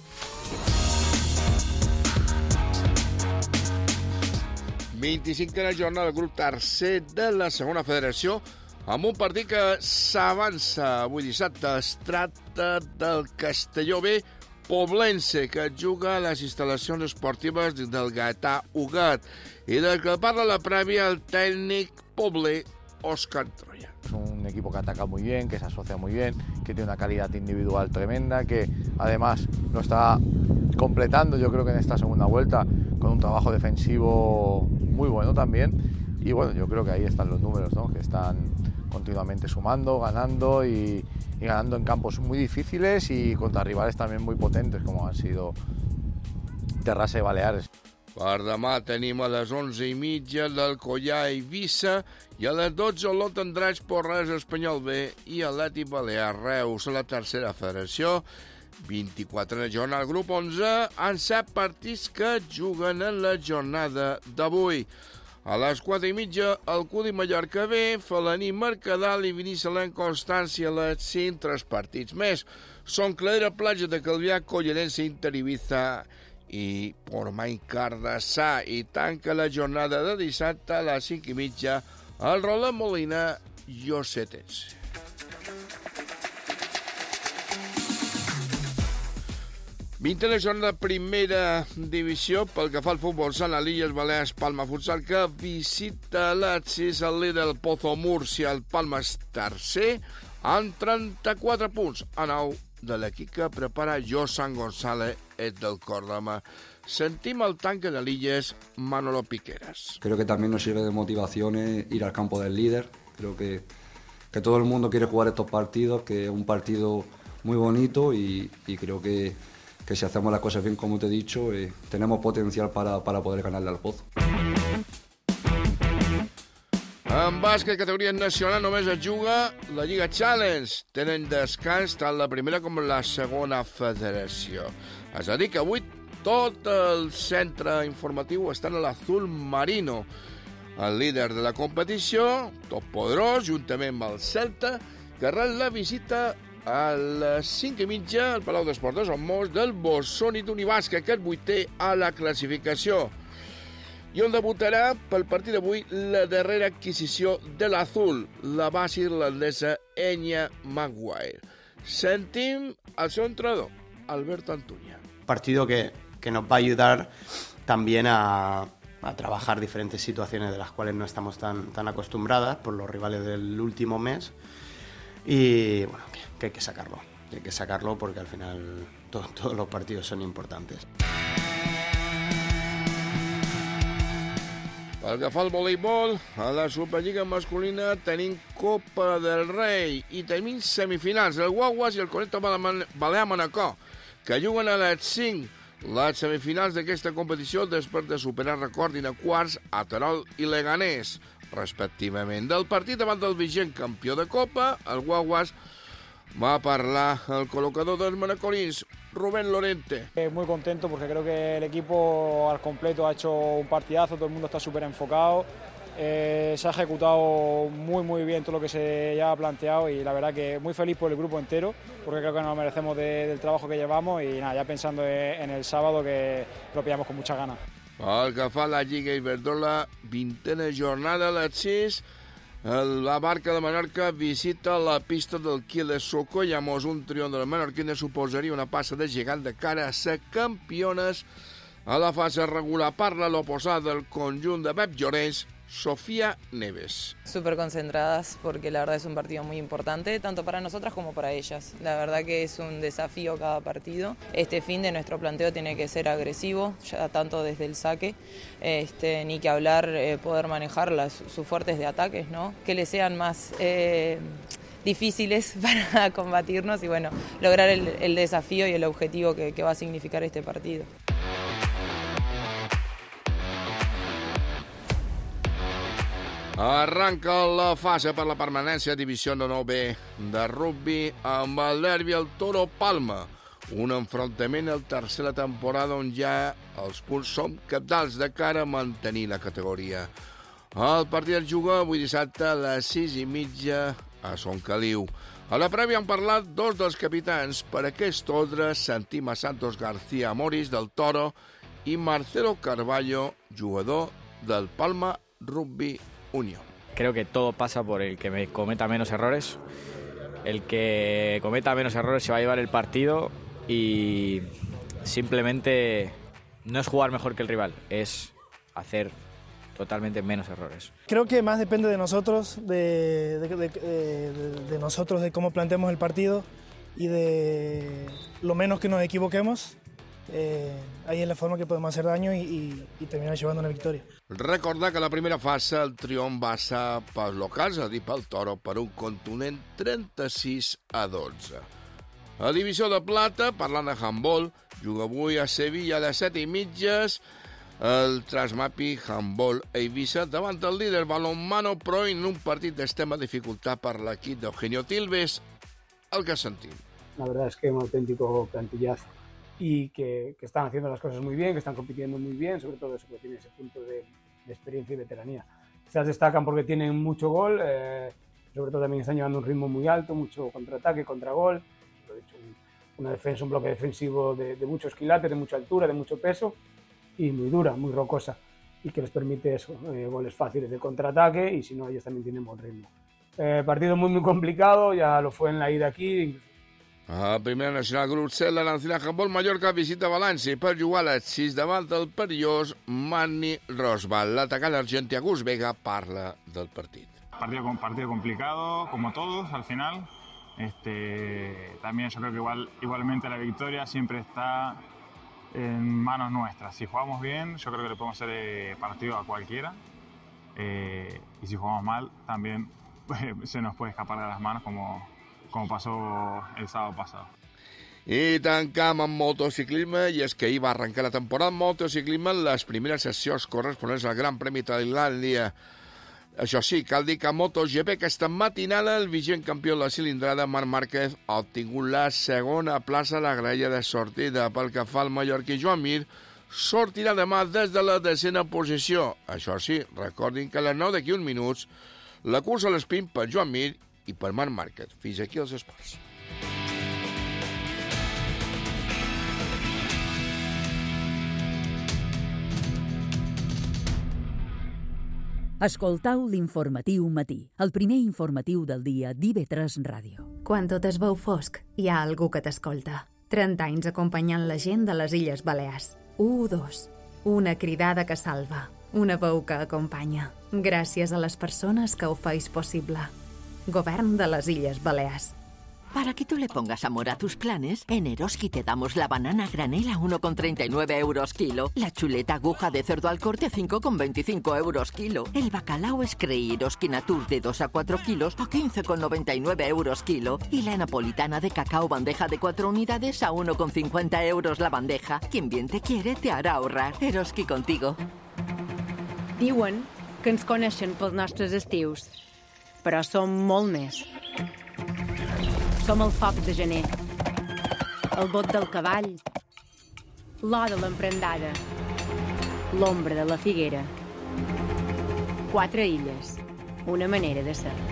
[SPEAKER 7] vint-i-cinquena jornada del grup tercer de la segona federació, amb un partit que s'avança avui dissabte. Es tracta del Castelló B Poblense, que juga a les instal·lacions esportives del Gaetà Ugat, i del que parla la prèvia el tècnic Poble, Òscar Troya.
[SPEAKER 12] Es un equipo que ataca muy bien, que se asocia muy bien, que tiene una calidad individual tremenda, que además lo está completando, yo creo que en esta segunda vuelta, con un trabajo defensivo muy bueno también. Y bueno, yo creo que ahí están los números, ¿no? Que están continuamente sumando, ganando y, y ganando en campos muy difíciles y contra rivales también muy potentes, como han sido Terrassa i Baleares.
[SPEAKER 7] Per demà tenim a les onze i mitja l'Alcoyà i Eivissa, i a les dotze el Lot Andratx Porres Espanyol B i Atlètic Balear Reus. A la tercera federació, vint-i-quatrena jornada, el grup onze, en set partits que juguen en la jornada d'avui. A les quatre i mitja, el Cudi Mallorca B, Falaní Mercadal i Binissalem Constància. A les cinc, tres partits més. Són Cladera, Platja de Calvià, Collerense, Inter Ibiza i Portmany Cardassà. I tanca la jornada de dissabte a les cinc i mitja el Roland Molina Llosetense. Vintena jornada de primera divisió pel que fa al futbol sala, l'Illes Balears Palma Futsal, que visita l'Atsis, el líder del Pozo Múrcia. El Palma és tercer amb trenta-quatre punts a nou de l'equip que prepara Josan González, és del Córdoba. Sentim el tanque de l'Illes, Manolo Piqueras.
[SPEAKER 13] Creo que también nos sirve de motivación ir al campo del líder. Creo que, que todo el mundo quiere jugar estos partidos, que es un partido muy bonito y, y creo que que si hacemos las cosas bien, como te he dicho, eh, tenemos potencial para, para poder ganarle al Pozo.
[SPEAKER 7] En bàsquet, categoria nacional, només es juga la Lliga Challenge. Tenen descans tant la primera com la segona federació. És a dir, que avui tot el centre informatiu està en l'Azul Marino. El líder de la competició, tot poderós, juntament amb el Celta, que res la visita a les cinc i mitja al Palau d'Esports de Son Mos del Bossoni d'Unibàsquet, que és vuitè a la classificació. I on debutarà pel partit d'avui la darrera adquisició de l'Azul, la base irlandesa Enya Maguire. Sentim al seu entrenador, Alberto Antuña.
[SPEAKER 14] Partido que, que nos va a ayudar también a, a trabajar diferentes situaciones de las cuales no estamos tan, tan acostumbradas por los rivales del último mes. Y bueno, que, que hay que sacarlo, que hay que sacarlo porque al final to, todos los partidos son importantes.
[SPEAKER 7] Pel que fa al voleibol, a la Superliga masculina tenim Copa del Rei i tenim semifinals, el Guaguas i el Conecta Balear Manacor, que juguen a les cinc les semifinals d'aquesta competició després de superar, recordin, a quarts a Terol i Leganés, respectivament. Del partit davant del vigent campió de Copa, el Guaguas va parlar el col·locador dels manacorins, Rubén Lorente.
[SPEAKER 10] Eh, muy contento porque creo que el equipo al completo ha hecho un partidazo, todo el mundo está súper enfocado, eh, se ha ejecutado muy muy bien todo lo que se ya ha planteado y la verdad que muy feliz por el grupo entero porque creo que nos merecemos de, del trabajo que llevamos y nada, ya pensando en el sábado que lo pillamos con muchas ganas.
[SPEAKER 7] El que fa la Lliga Iberdrola, vintena jornada a les sis, la Barca de Menorca visita la pista del Quiles Soco. Llavors un triomf de la menorquina suposaria una passa de gegant de cara a ser campiones a la fase regular. Parla l'oposada del conjunt de Pep Llorens, Sofía Neves.
[SPEAKER 15] Súper concentradas porque la verdad es un partido muy importante, tanto para nosotras como para ellas. La verdad que es un desafío cada partido. Este fin de nuestro planteo tiene que ser agresivo, ya tanto desde el saque, este, ni que hablar, eh, poder manejar las, sus fuertes de ataques, ¿no? Que les sean más eh, difíciles para combatirnos y bueno, lograr el, el desafío y el objetivo que, que va a significar este partido.
[SPEAKER 7] Arranca la fase per la permanència a Divisió de nou B de rugby amb el derbi al Toro Palma. Un enfrontament al tercer la temporada on ja els punts són cabdals de cara a mantenir la categoria. El partit es juga avui dissabte a les sis i mitja a Son Caliu. A la prèvia han parlat dos dels capitans per aquest ordre, sentim a Santos García Moris del Toro i Marcelo Carballo, jugador del Palma Rugby Unión.
[SPEAKER 16] Creo que todo pasa por el que me cometa menos errores. El que cometa menos errores se va a llevar el partido y simplemente no es jugar mejor que el rival, es hacer totalmente menos errores.
[SPEAKER 17] Creo que más depende de nosotros, de, de, de, de, de nosotros, de cómo planteemos el partido y de lo menos que nos equivoquemos. Eh, ahí es la forma que podemos hacer daño y, y, y terminar llevando una victòria.
[SPEAKER 7] Recordar que a la primera fase el triomf va ser pels locals, a dir pel Toro, per un contundent trenta-sis a dotze. A Divisió de Plata, parlant de handball, juga avui a Sevilla a les set i mitges el Transmapi Handball Eivissa davant el líder balonmano, però en un partit d'extrema dificultat per l'equip d'Eugenio Tilves, el que sentim.
[SPEAKER 18] La verdad es que es un auténtico plantillazo. Y que, que están haciendo las cosas muy bien, que están compitiendo muy bien, sobre todo eso, que tiene ese punto de, de experiencia y veteranía. Quizás destacan porque tienen mucho gol, eh, sobre todo también están llevando un ritmo muy alto, mucho contraataque, contragol, lo he dicho, un, una defensa, un bloque defensivo de, de muchos quilates, de mucha altura, de mucho peso y muy dura, muy rocosa, y que les permite eso, eh, goles fáciles de contraataque y si no, ellos también tienen buen ritmo. Eh, partido muy muy complicado, ya lo fue en la ida aquí, incluso
[SPEAKER 7] a Primera Nacional Grup C, la Lancina Handball Mallorca visita València per jugar a les sis davant del perillós Manny Rosval. L'atacant argentí Agus Vega parla del partit.
[SPEAKER 19] Partido, partido complicado, como todos, al final. Este, también yo creo que igual, igualmente la victoria siempre está en manos nuestras. Si jugamos bien, yo creo que le podemos hacer eh, partido a cualquiera. Eh, y si jugamos mal, también eh, se nos puede escapar de las manos como... com passó el sábado passat.
[SPEAKER 7] I tancam amb motociclisme, i és que ahir va arrencar la temporada en motociclisme en les primeres sessions corresponents al Gran Premi de Tailàndia. Això sí, cal dir que a MotoGP aquesta matinada el vigent campió de la cilindrada Marc Márquez ha obtingut la segona plaça a la grella de sortida. Pel que fa al mallorquí Joan Mir, sortirà demà des de la desena posició. Això sí, recordin que a les nou d'aquí uns minuts la cursa a l'espint per Joan Mir i per Marc Márquez. Fins aquí els esports.
[SPEAKER 2] Escoltau l'informatiu matí, el primer informatiu del dia d'I V tres Ràdio.
[SPEAKER 24] Quan tot es veu fosc, hi ha algú que t'escolta. trenta anys acompanyant la gent de les Illes Balears. U dos. Una cridada que salva. Una veu que acompanya. Gràcies a les persones que ho feis possible. Govern de las Illes Balears.
[SPEAKER 20] Para que tú le pongas amor a tus planes, en Eroski te damos la banana granel a uno con treinta y nueve euros kilo, la chuleta aguja de cerdo al corte a cinco con veinticinco euros kilo, el bacalao Screi Eroski Natur de dos a cuatro kilos a quince con noventa y nueve euros kilo y la napolitana de cacao bandeja de cuatro unidades a uno con cincuenta euros la bandeja. Quien bien te quiere te hará ahorrar. Eroski contigo.
[SPEAKER 26] Diuen que ens coneixen pels nostres estius, però som molt més. Som el foc de gener, el bot del cavall, l'or de l'emprendada, l'ombra de la figuera. Quatre illes, una manera de ser.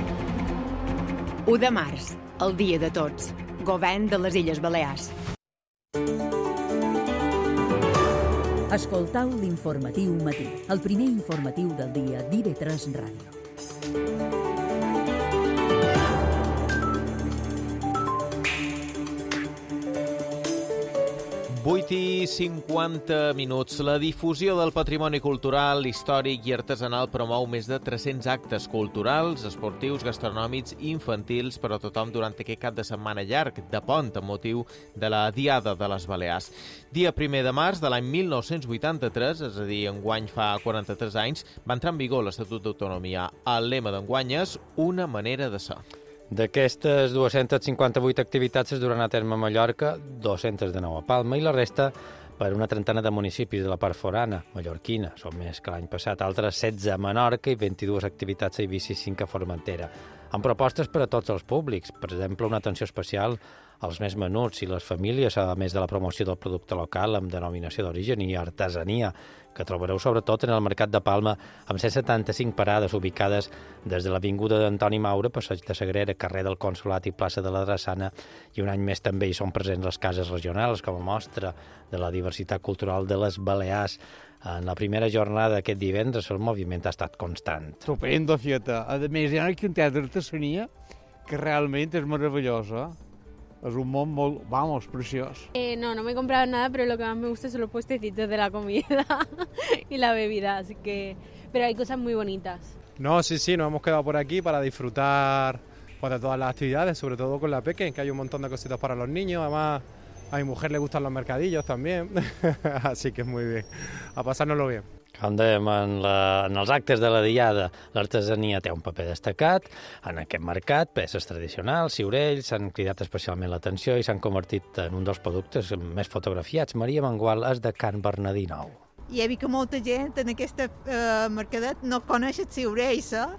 [SPEAKER 26] u de març, el dia de tots. Govern de les Illes Balears.
[SPEAKER 2] Escoltau l'informatiu matí, el primer informatiu del dia d'I V tres Ràdio.
[SPEAKER 1] vuit i cinquanta minuts. La difusió del patrimoni cultural, històric i artesanal promou més de tres-cents actes culturals, esportius, gastronòmics i infantils per a tothom durant aquest cap de setmana llarg de pont amb motiu de la Diada de les Balears. Dia primer de març de l'any mil nou-cents vuitanta-tres, és a dir, enguany fa quaranta-tres anys, va entrar en vigor l'Estatut d'Autonomia. El lema d'enguany és una manera de ser.
[SPEAKER 3] D'aquestes dues-centes cinquanta-vuit activitats es duran a terme a Mallorca, dues-centes de nou a Palma i la resta per una trentena de municipis de la part forana, mallorquina, són més que l'any passat, altres setze a Menorca i vint-i-dues activitats a Eivissa i cinc a Formentera, amb propostes per a tots els públics, per exemple, una atenció especial als més menuts i les famílies, a més de la promoció del producte local amb denominació d'origen i artesania, que trobareu sobretot en el Mercat de Palma, amb cent setanta-cinc parades ubicades des de l'Avinguda d'Antoni Maura, Passeig de Sagrera, carrer del Consolat i plaça de la Drassana, i un any més també hi són presents les cases regionals com a mostra de la diversitat cultural de les Balears. En la primera jornada aquest divendres el moviment ha estat constant.
[SPEAKER 4] Estupendo, fíjate. A més, hi ha aquí un teatre d'artesania que realment és meravellós, eh? Es un món molt, vamos, preciós.
[SPEAKER 5] Eh, no, no me he comprado nada, pero lo que más me gusta son los puestecitos de la comida y la bebida, así que... Pero hay cosas muy bonitas.
[SPEAKER 6] No, sí, sí, nos hemos quedado por aquí para disfrutar pues, de todas las actividades, sobre todo con la Peque, que hay un montón de cositas para los niños, además a mi mujer le gustan los mercadillos también, así que es muy bien, a pasárnoslo bien.
[SPEAKER 3] Com dèiem, en, la, en els actes de la Diada, l'artesania té un paper destacat. En aquest mercat, peces tradicionals, ciurells, s'han cridat especialment l'atenció i s'han convertit en un dels productes més fotografiats. Maria Mangual és de Can Bernadí Nou.
[SPEAKER 21] Hi ha vist que molta gent en aquest eh, mercadet no coneix els ciurells, eh?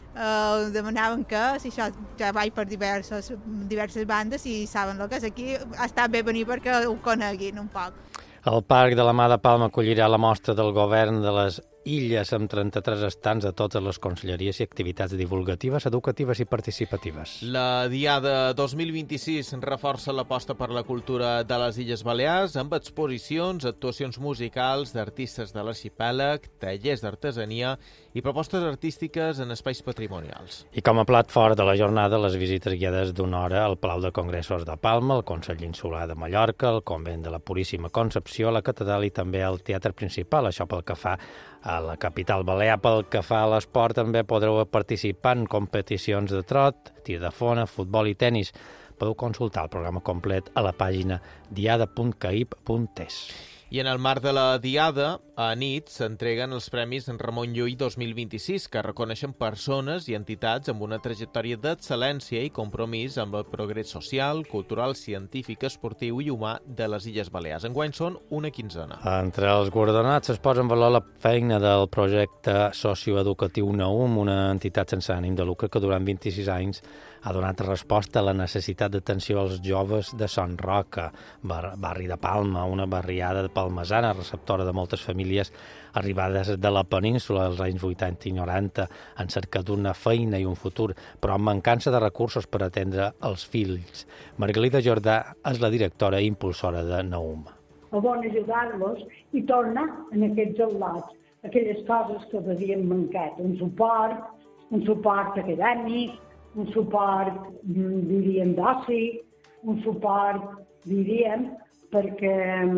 [SPEAKER 21] Uh, demanaven que, si això ja vaig per diverses, diverses bandes i saben el que és aquí, ha estat bé venir perquè ho coneguin un poc.
[SPEAKER 3] El Parc de la Mà de Palma acollirà la mostra del govern de les Illes amb trenta-tres estants a totes les conselleries i activitats divulgatives, educatives i participatives.
[SPEAKER 1] La Diada dos mil vint-i-sis reforça l'aposta per la cultura de les Illes Balears amb exposicions, actuacions musicals d'artistes de l'arxipèlag, tallers d'artesania i propostes artístiques en espais patrimonials.
[SPEAKER 3] I com a plat fort de la jornada, les visites guiades d'una hora al Palau de Congressos de Palma, el Consell Insular de Mallorca, el Convent de la Puríssima Concepció, la Catedral i també el Teatre Principal, això pel que fa a la capital balear. Pel que fa a l'esport, també podreu participar en competicions de trot, tir de fona, futbol i tennis. Podeu consultar el programa complet a la pàgina diada punt caib punt es.
[SPEAKER 1] I en el marc de la Diada, a nit s'entreguen els Premis en Ramon Llull dos mil vint-i-sis, que reconeixen persones i entitats amb una trajectòria d'excel·lència i compromís amb el progrés social, cultural, científic, esportiu i humà de les Illes Balears. Enguany són una quinzena.
[SPEAKER 3] Entre els guardonats es posa en valor la feina del projecte socioeducatiu Naum, una entitat sense ànim de lucre que durant vint-i-sis anys ha donat resposta a la necessitat d'atenció als joves de Son Roca, bar barri de Palma, una barriada palmesana receptora de moltes famílies arribades de la península als anys vuitanta i noranta en cerca d'una feina i un futur, però amb mancança de recursos per atendre els fills. Margalida Jordà és la directora i impulsora de Naum.
[SPEAKER 22] El bon ajudar-los i tornar en aquests al·lots, aquelles coses que els havien mancat, un suport, un suport acadèmic, un suport, diríem, d'oci, un suport, diríem, perquè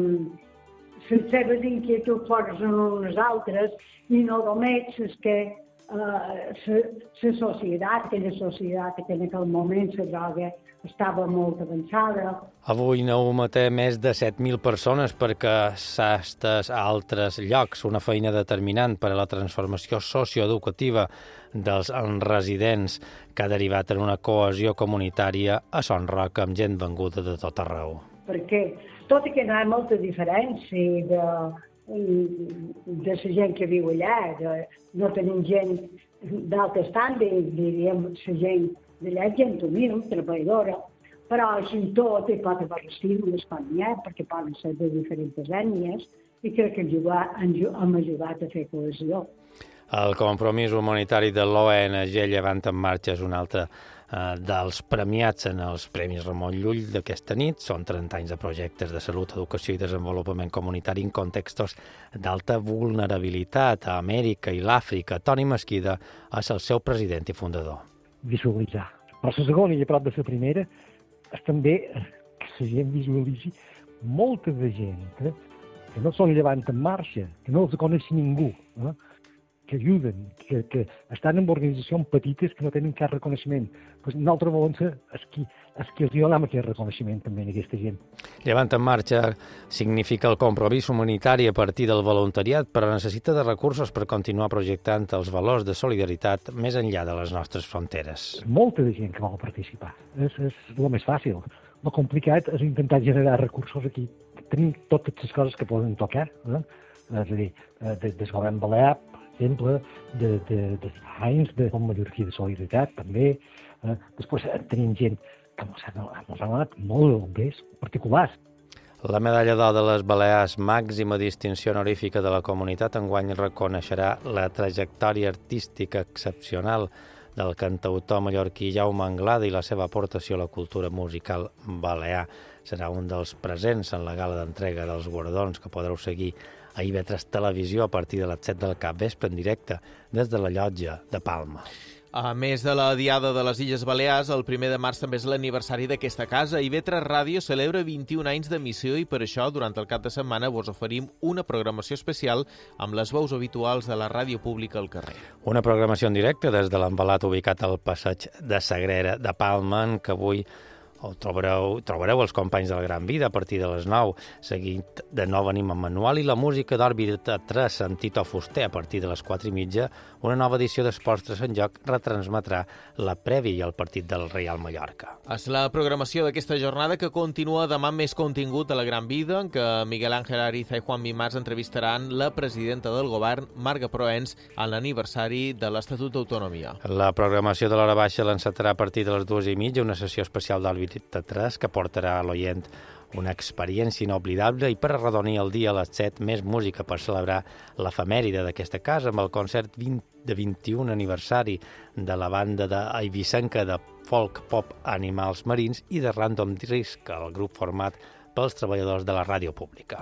[SPEAKER 22] les seves inquietuds forsen unes altres i no només és que la societat, aquella societat que en aquell moment la droga estava molt avançada.
[SPEAKER 3] Avui Naum té més de set mil persones perquè s'ha estès a altres llocs, una feina determinant per a la transformació socioeducativa dels residents que ha derivat en una cohesió comunitària a Son Roca amb gent venguda de tot arreu.
[SPEAKER 22] Perquè tot i que no hi ha molta diferència de, de la gent que viu allà, de, no tenim gent d'alt estàndard, diríem la gent D'allà gent humil, treballadora, però així tot hi pot haver estímuls quan n'hi ha, perquè poden ser de diferents ètnies, i crec que hem ajudat a fer cohesió.
[SPEAKER 3] El compromís humanitari de l'O N G Llevant en Marxa és un altre eh, dels premiats en els Premis Ramon Llull d'aquesta nit. Són trenta anys de projectes de salut, educació i desenvolupament comunitari en contextos d'alta vulnerabilitat a Amèrica i l'Àfrica. Toni Mesquida és el seu president i fundador.
[SPEAKER 8] Visualitzar. Però la segona i a prop de la primera és també que la gent visualitzi molta de gent que, que no són Llevant en Marxa, que no els coneix ningú, eh? que ajuden, que, que estan en organitzacions petites que no tenen cap reconeixement. Pues nosaltres volem ser els qui, els qui els donem aquest reconeixement també a aquesta gent.
[SPEAKER 3] Llevant en Marxa significa el compromís humanitari a partir del voluntariat, però necessita de recursos per continuar projectant els valors de solidaritat més enllà de les nostres fronteres.
[SPEAKER 8] Molta de gent que vol participar. És, és el més fàcil. El complicat és intentar generar recursos aquí. Tenim totes les coses que poden tocar. Eh? És a dir, des del govern balear, exemple, de, de, de anys, de com mallorquí de solidaritat, també. Eh, després tenim gent que ens han donat molt bé, particulars.
[SPEAKER 3] La medalla d'or de les Balears, màxima distinció honorífica de la comunitat, enguany reconeixerà la trajectòria artística excepcional del cantautor mallorquí Jaume Anglada i la seva aportació a la cultura musical balear. Serà un dels presents en la gala d'entrega dels guardons que podreu seguir a I V tres Televisió a partir de les set del capvespre en directe des de la llotja de Palma.
[SPEAKER 1] A més de la Diada de les Illes Balears, el primer de març també és l'aniversari d'aquesta casa. I V tres Ràdio celebra vint-i-un anys d'emissió i per això, durant el cap de setmana, vos oferim una programació especial amb les veus habituals de la ràdio pública al carrer.
[SPEAKER 3] Una programació en directe des de l'envelat ubicat al passeig de Sagrera de Palma, en què avui o trobareu, trobareu els companys de la Gran Vida a partir de les nou, seguit de nou Ànima Manual i la música d'Òrbita tres en Tito Fuster a partir de les quatre i mitja. Una nova edició d'Esports tres en Joc retransmetrà la prèvia i el partit del Reial Mallorca.
[SPEAKER 1] És la programació d'aquesta jornada que continua demà amb més contingut de la Gran Vida, en què Miguel Ángel Ariza i Juan Vimars entrevistaran la presidenta del govern, Marga Proens, en l'aniversari de l'Estatut d'Autonomia.
[SPEAKER 3] La programació de l'hora baixa l'encetarà a partir de les dues i mitja, una sessió especial d'Òrbita tres que portarà a l'oient una experiència inoblidable i per arredonir el dia a les set més música per celebrar l'efemèride d'aquesta casa amb el concert de vint-i-un aniversari de la banda d'Eivissenca de folk pop Animals Marins i de Random Risk, el grup format pels treballadors de la ràdio pública.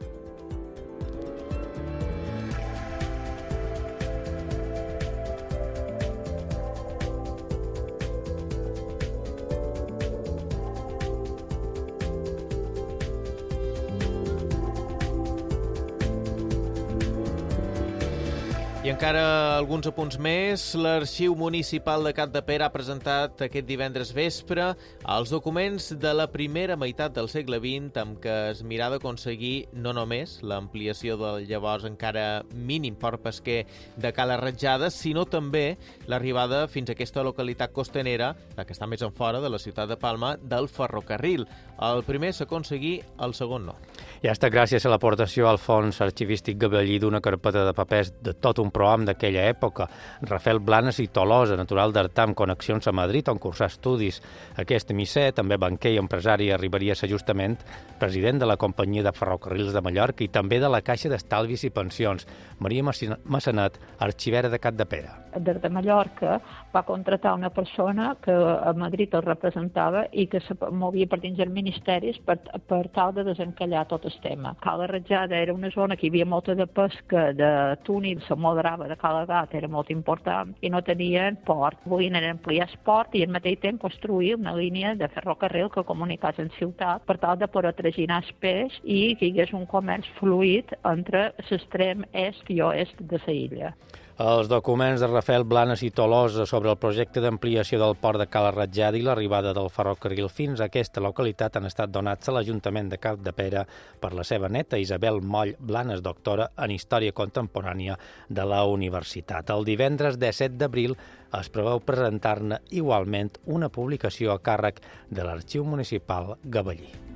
[SPEAKER 1] I encara alguns apunts més. L'Arxiu Municipal de Capdepera ha presentat aquest divendres vespre els documents de la primera meitat del segle vint amb què es mirà d'aconseguir no només l'ampliació del llavors encara mínim port pesquer de Cala Ratjada, sinó també l'arribada fins a aquesta localitat costanera, la que està més en fora de la ciutat de Palma, del ferrocarril. El primer s'aconseguí, el segon no.
[SPEAKER 3] I ha estat gràcies a l'aportació al Fons Arxivístic Gavellí d'una carpeta de papers de tot un prohom d'aquella època. Rafael Blanes i Tolosa, natural d'Artà, amb connexions a Madrid, on cursar estudis. Aquest misser, també banquer i empresari, arribaria a ser justament president de la Companyia de Ferrocarrils de Mallorca i també de la Caixa d'Estalvis i Pensions. Maria Massanet, arxivera de Capdepera.
[SPEAKER 9] Des de Mallorca va contratar una persona que a Madrid el representava i que se movia per dins els ministeris per, per tal de desencallar tot el tema. Cala Ratjada era una zona que hi havia molta de pesca, de túnel, la moderava de Cala Gata era molt important i no tenien port. Volien ampliar el port i al mateix temps construir una línia de ferrocarril que comunicés en ciutat per tal de poder traginar el peix i que hi hagués un comerç fluid entre l'extrem est i oest de la illa.
[SPEAKER 3] Els documents de Rafael Blanes i Tolosa sobre el projecte d'ampliació del port de Cala Ratjada i l'arribada del ferrocarril fins a aquesta localitat han estat donats a l'Ajuntament de Capdepera per la seva neta Isabel Moll Blanes, doctora en Història Contemporània de la Universitat. El divendres disset d'abril es preveu presentar-ne igualment una publicació a càrrec de l'Arxiu Municipal Gavellí.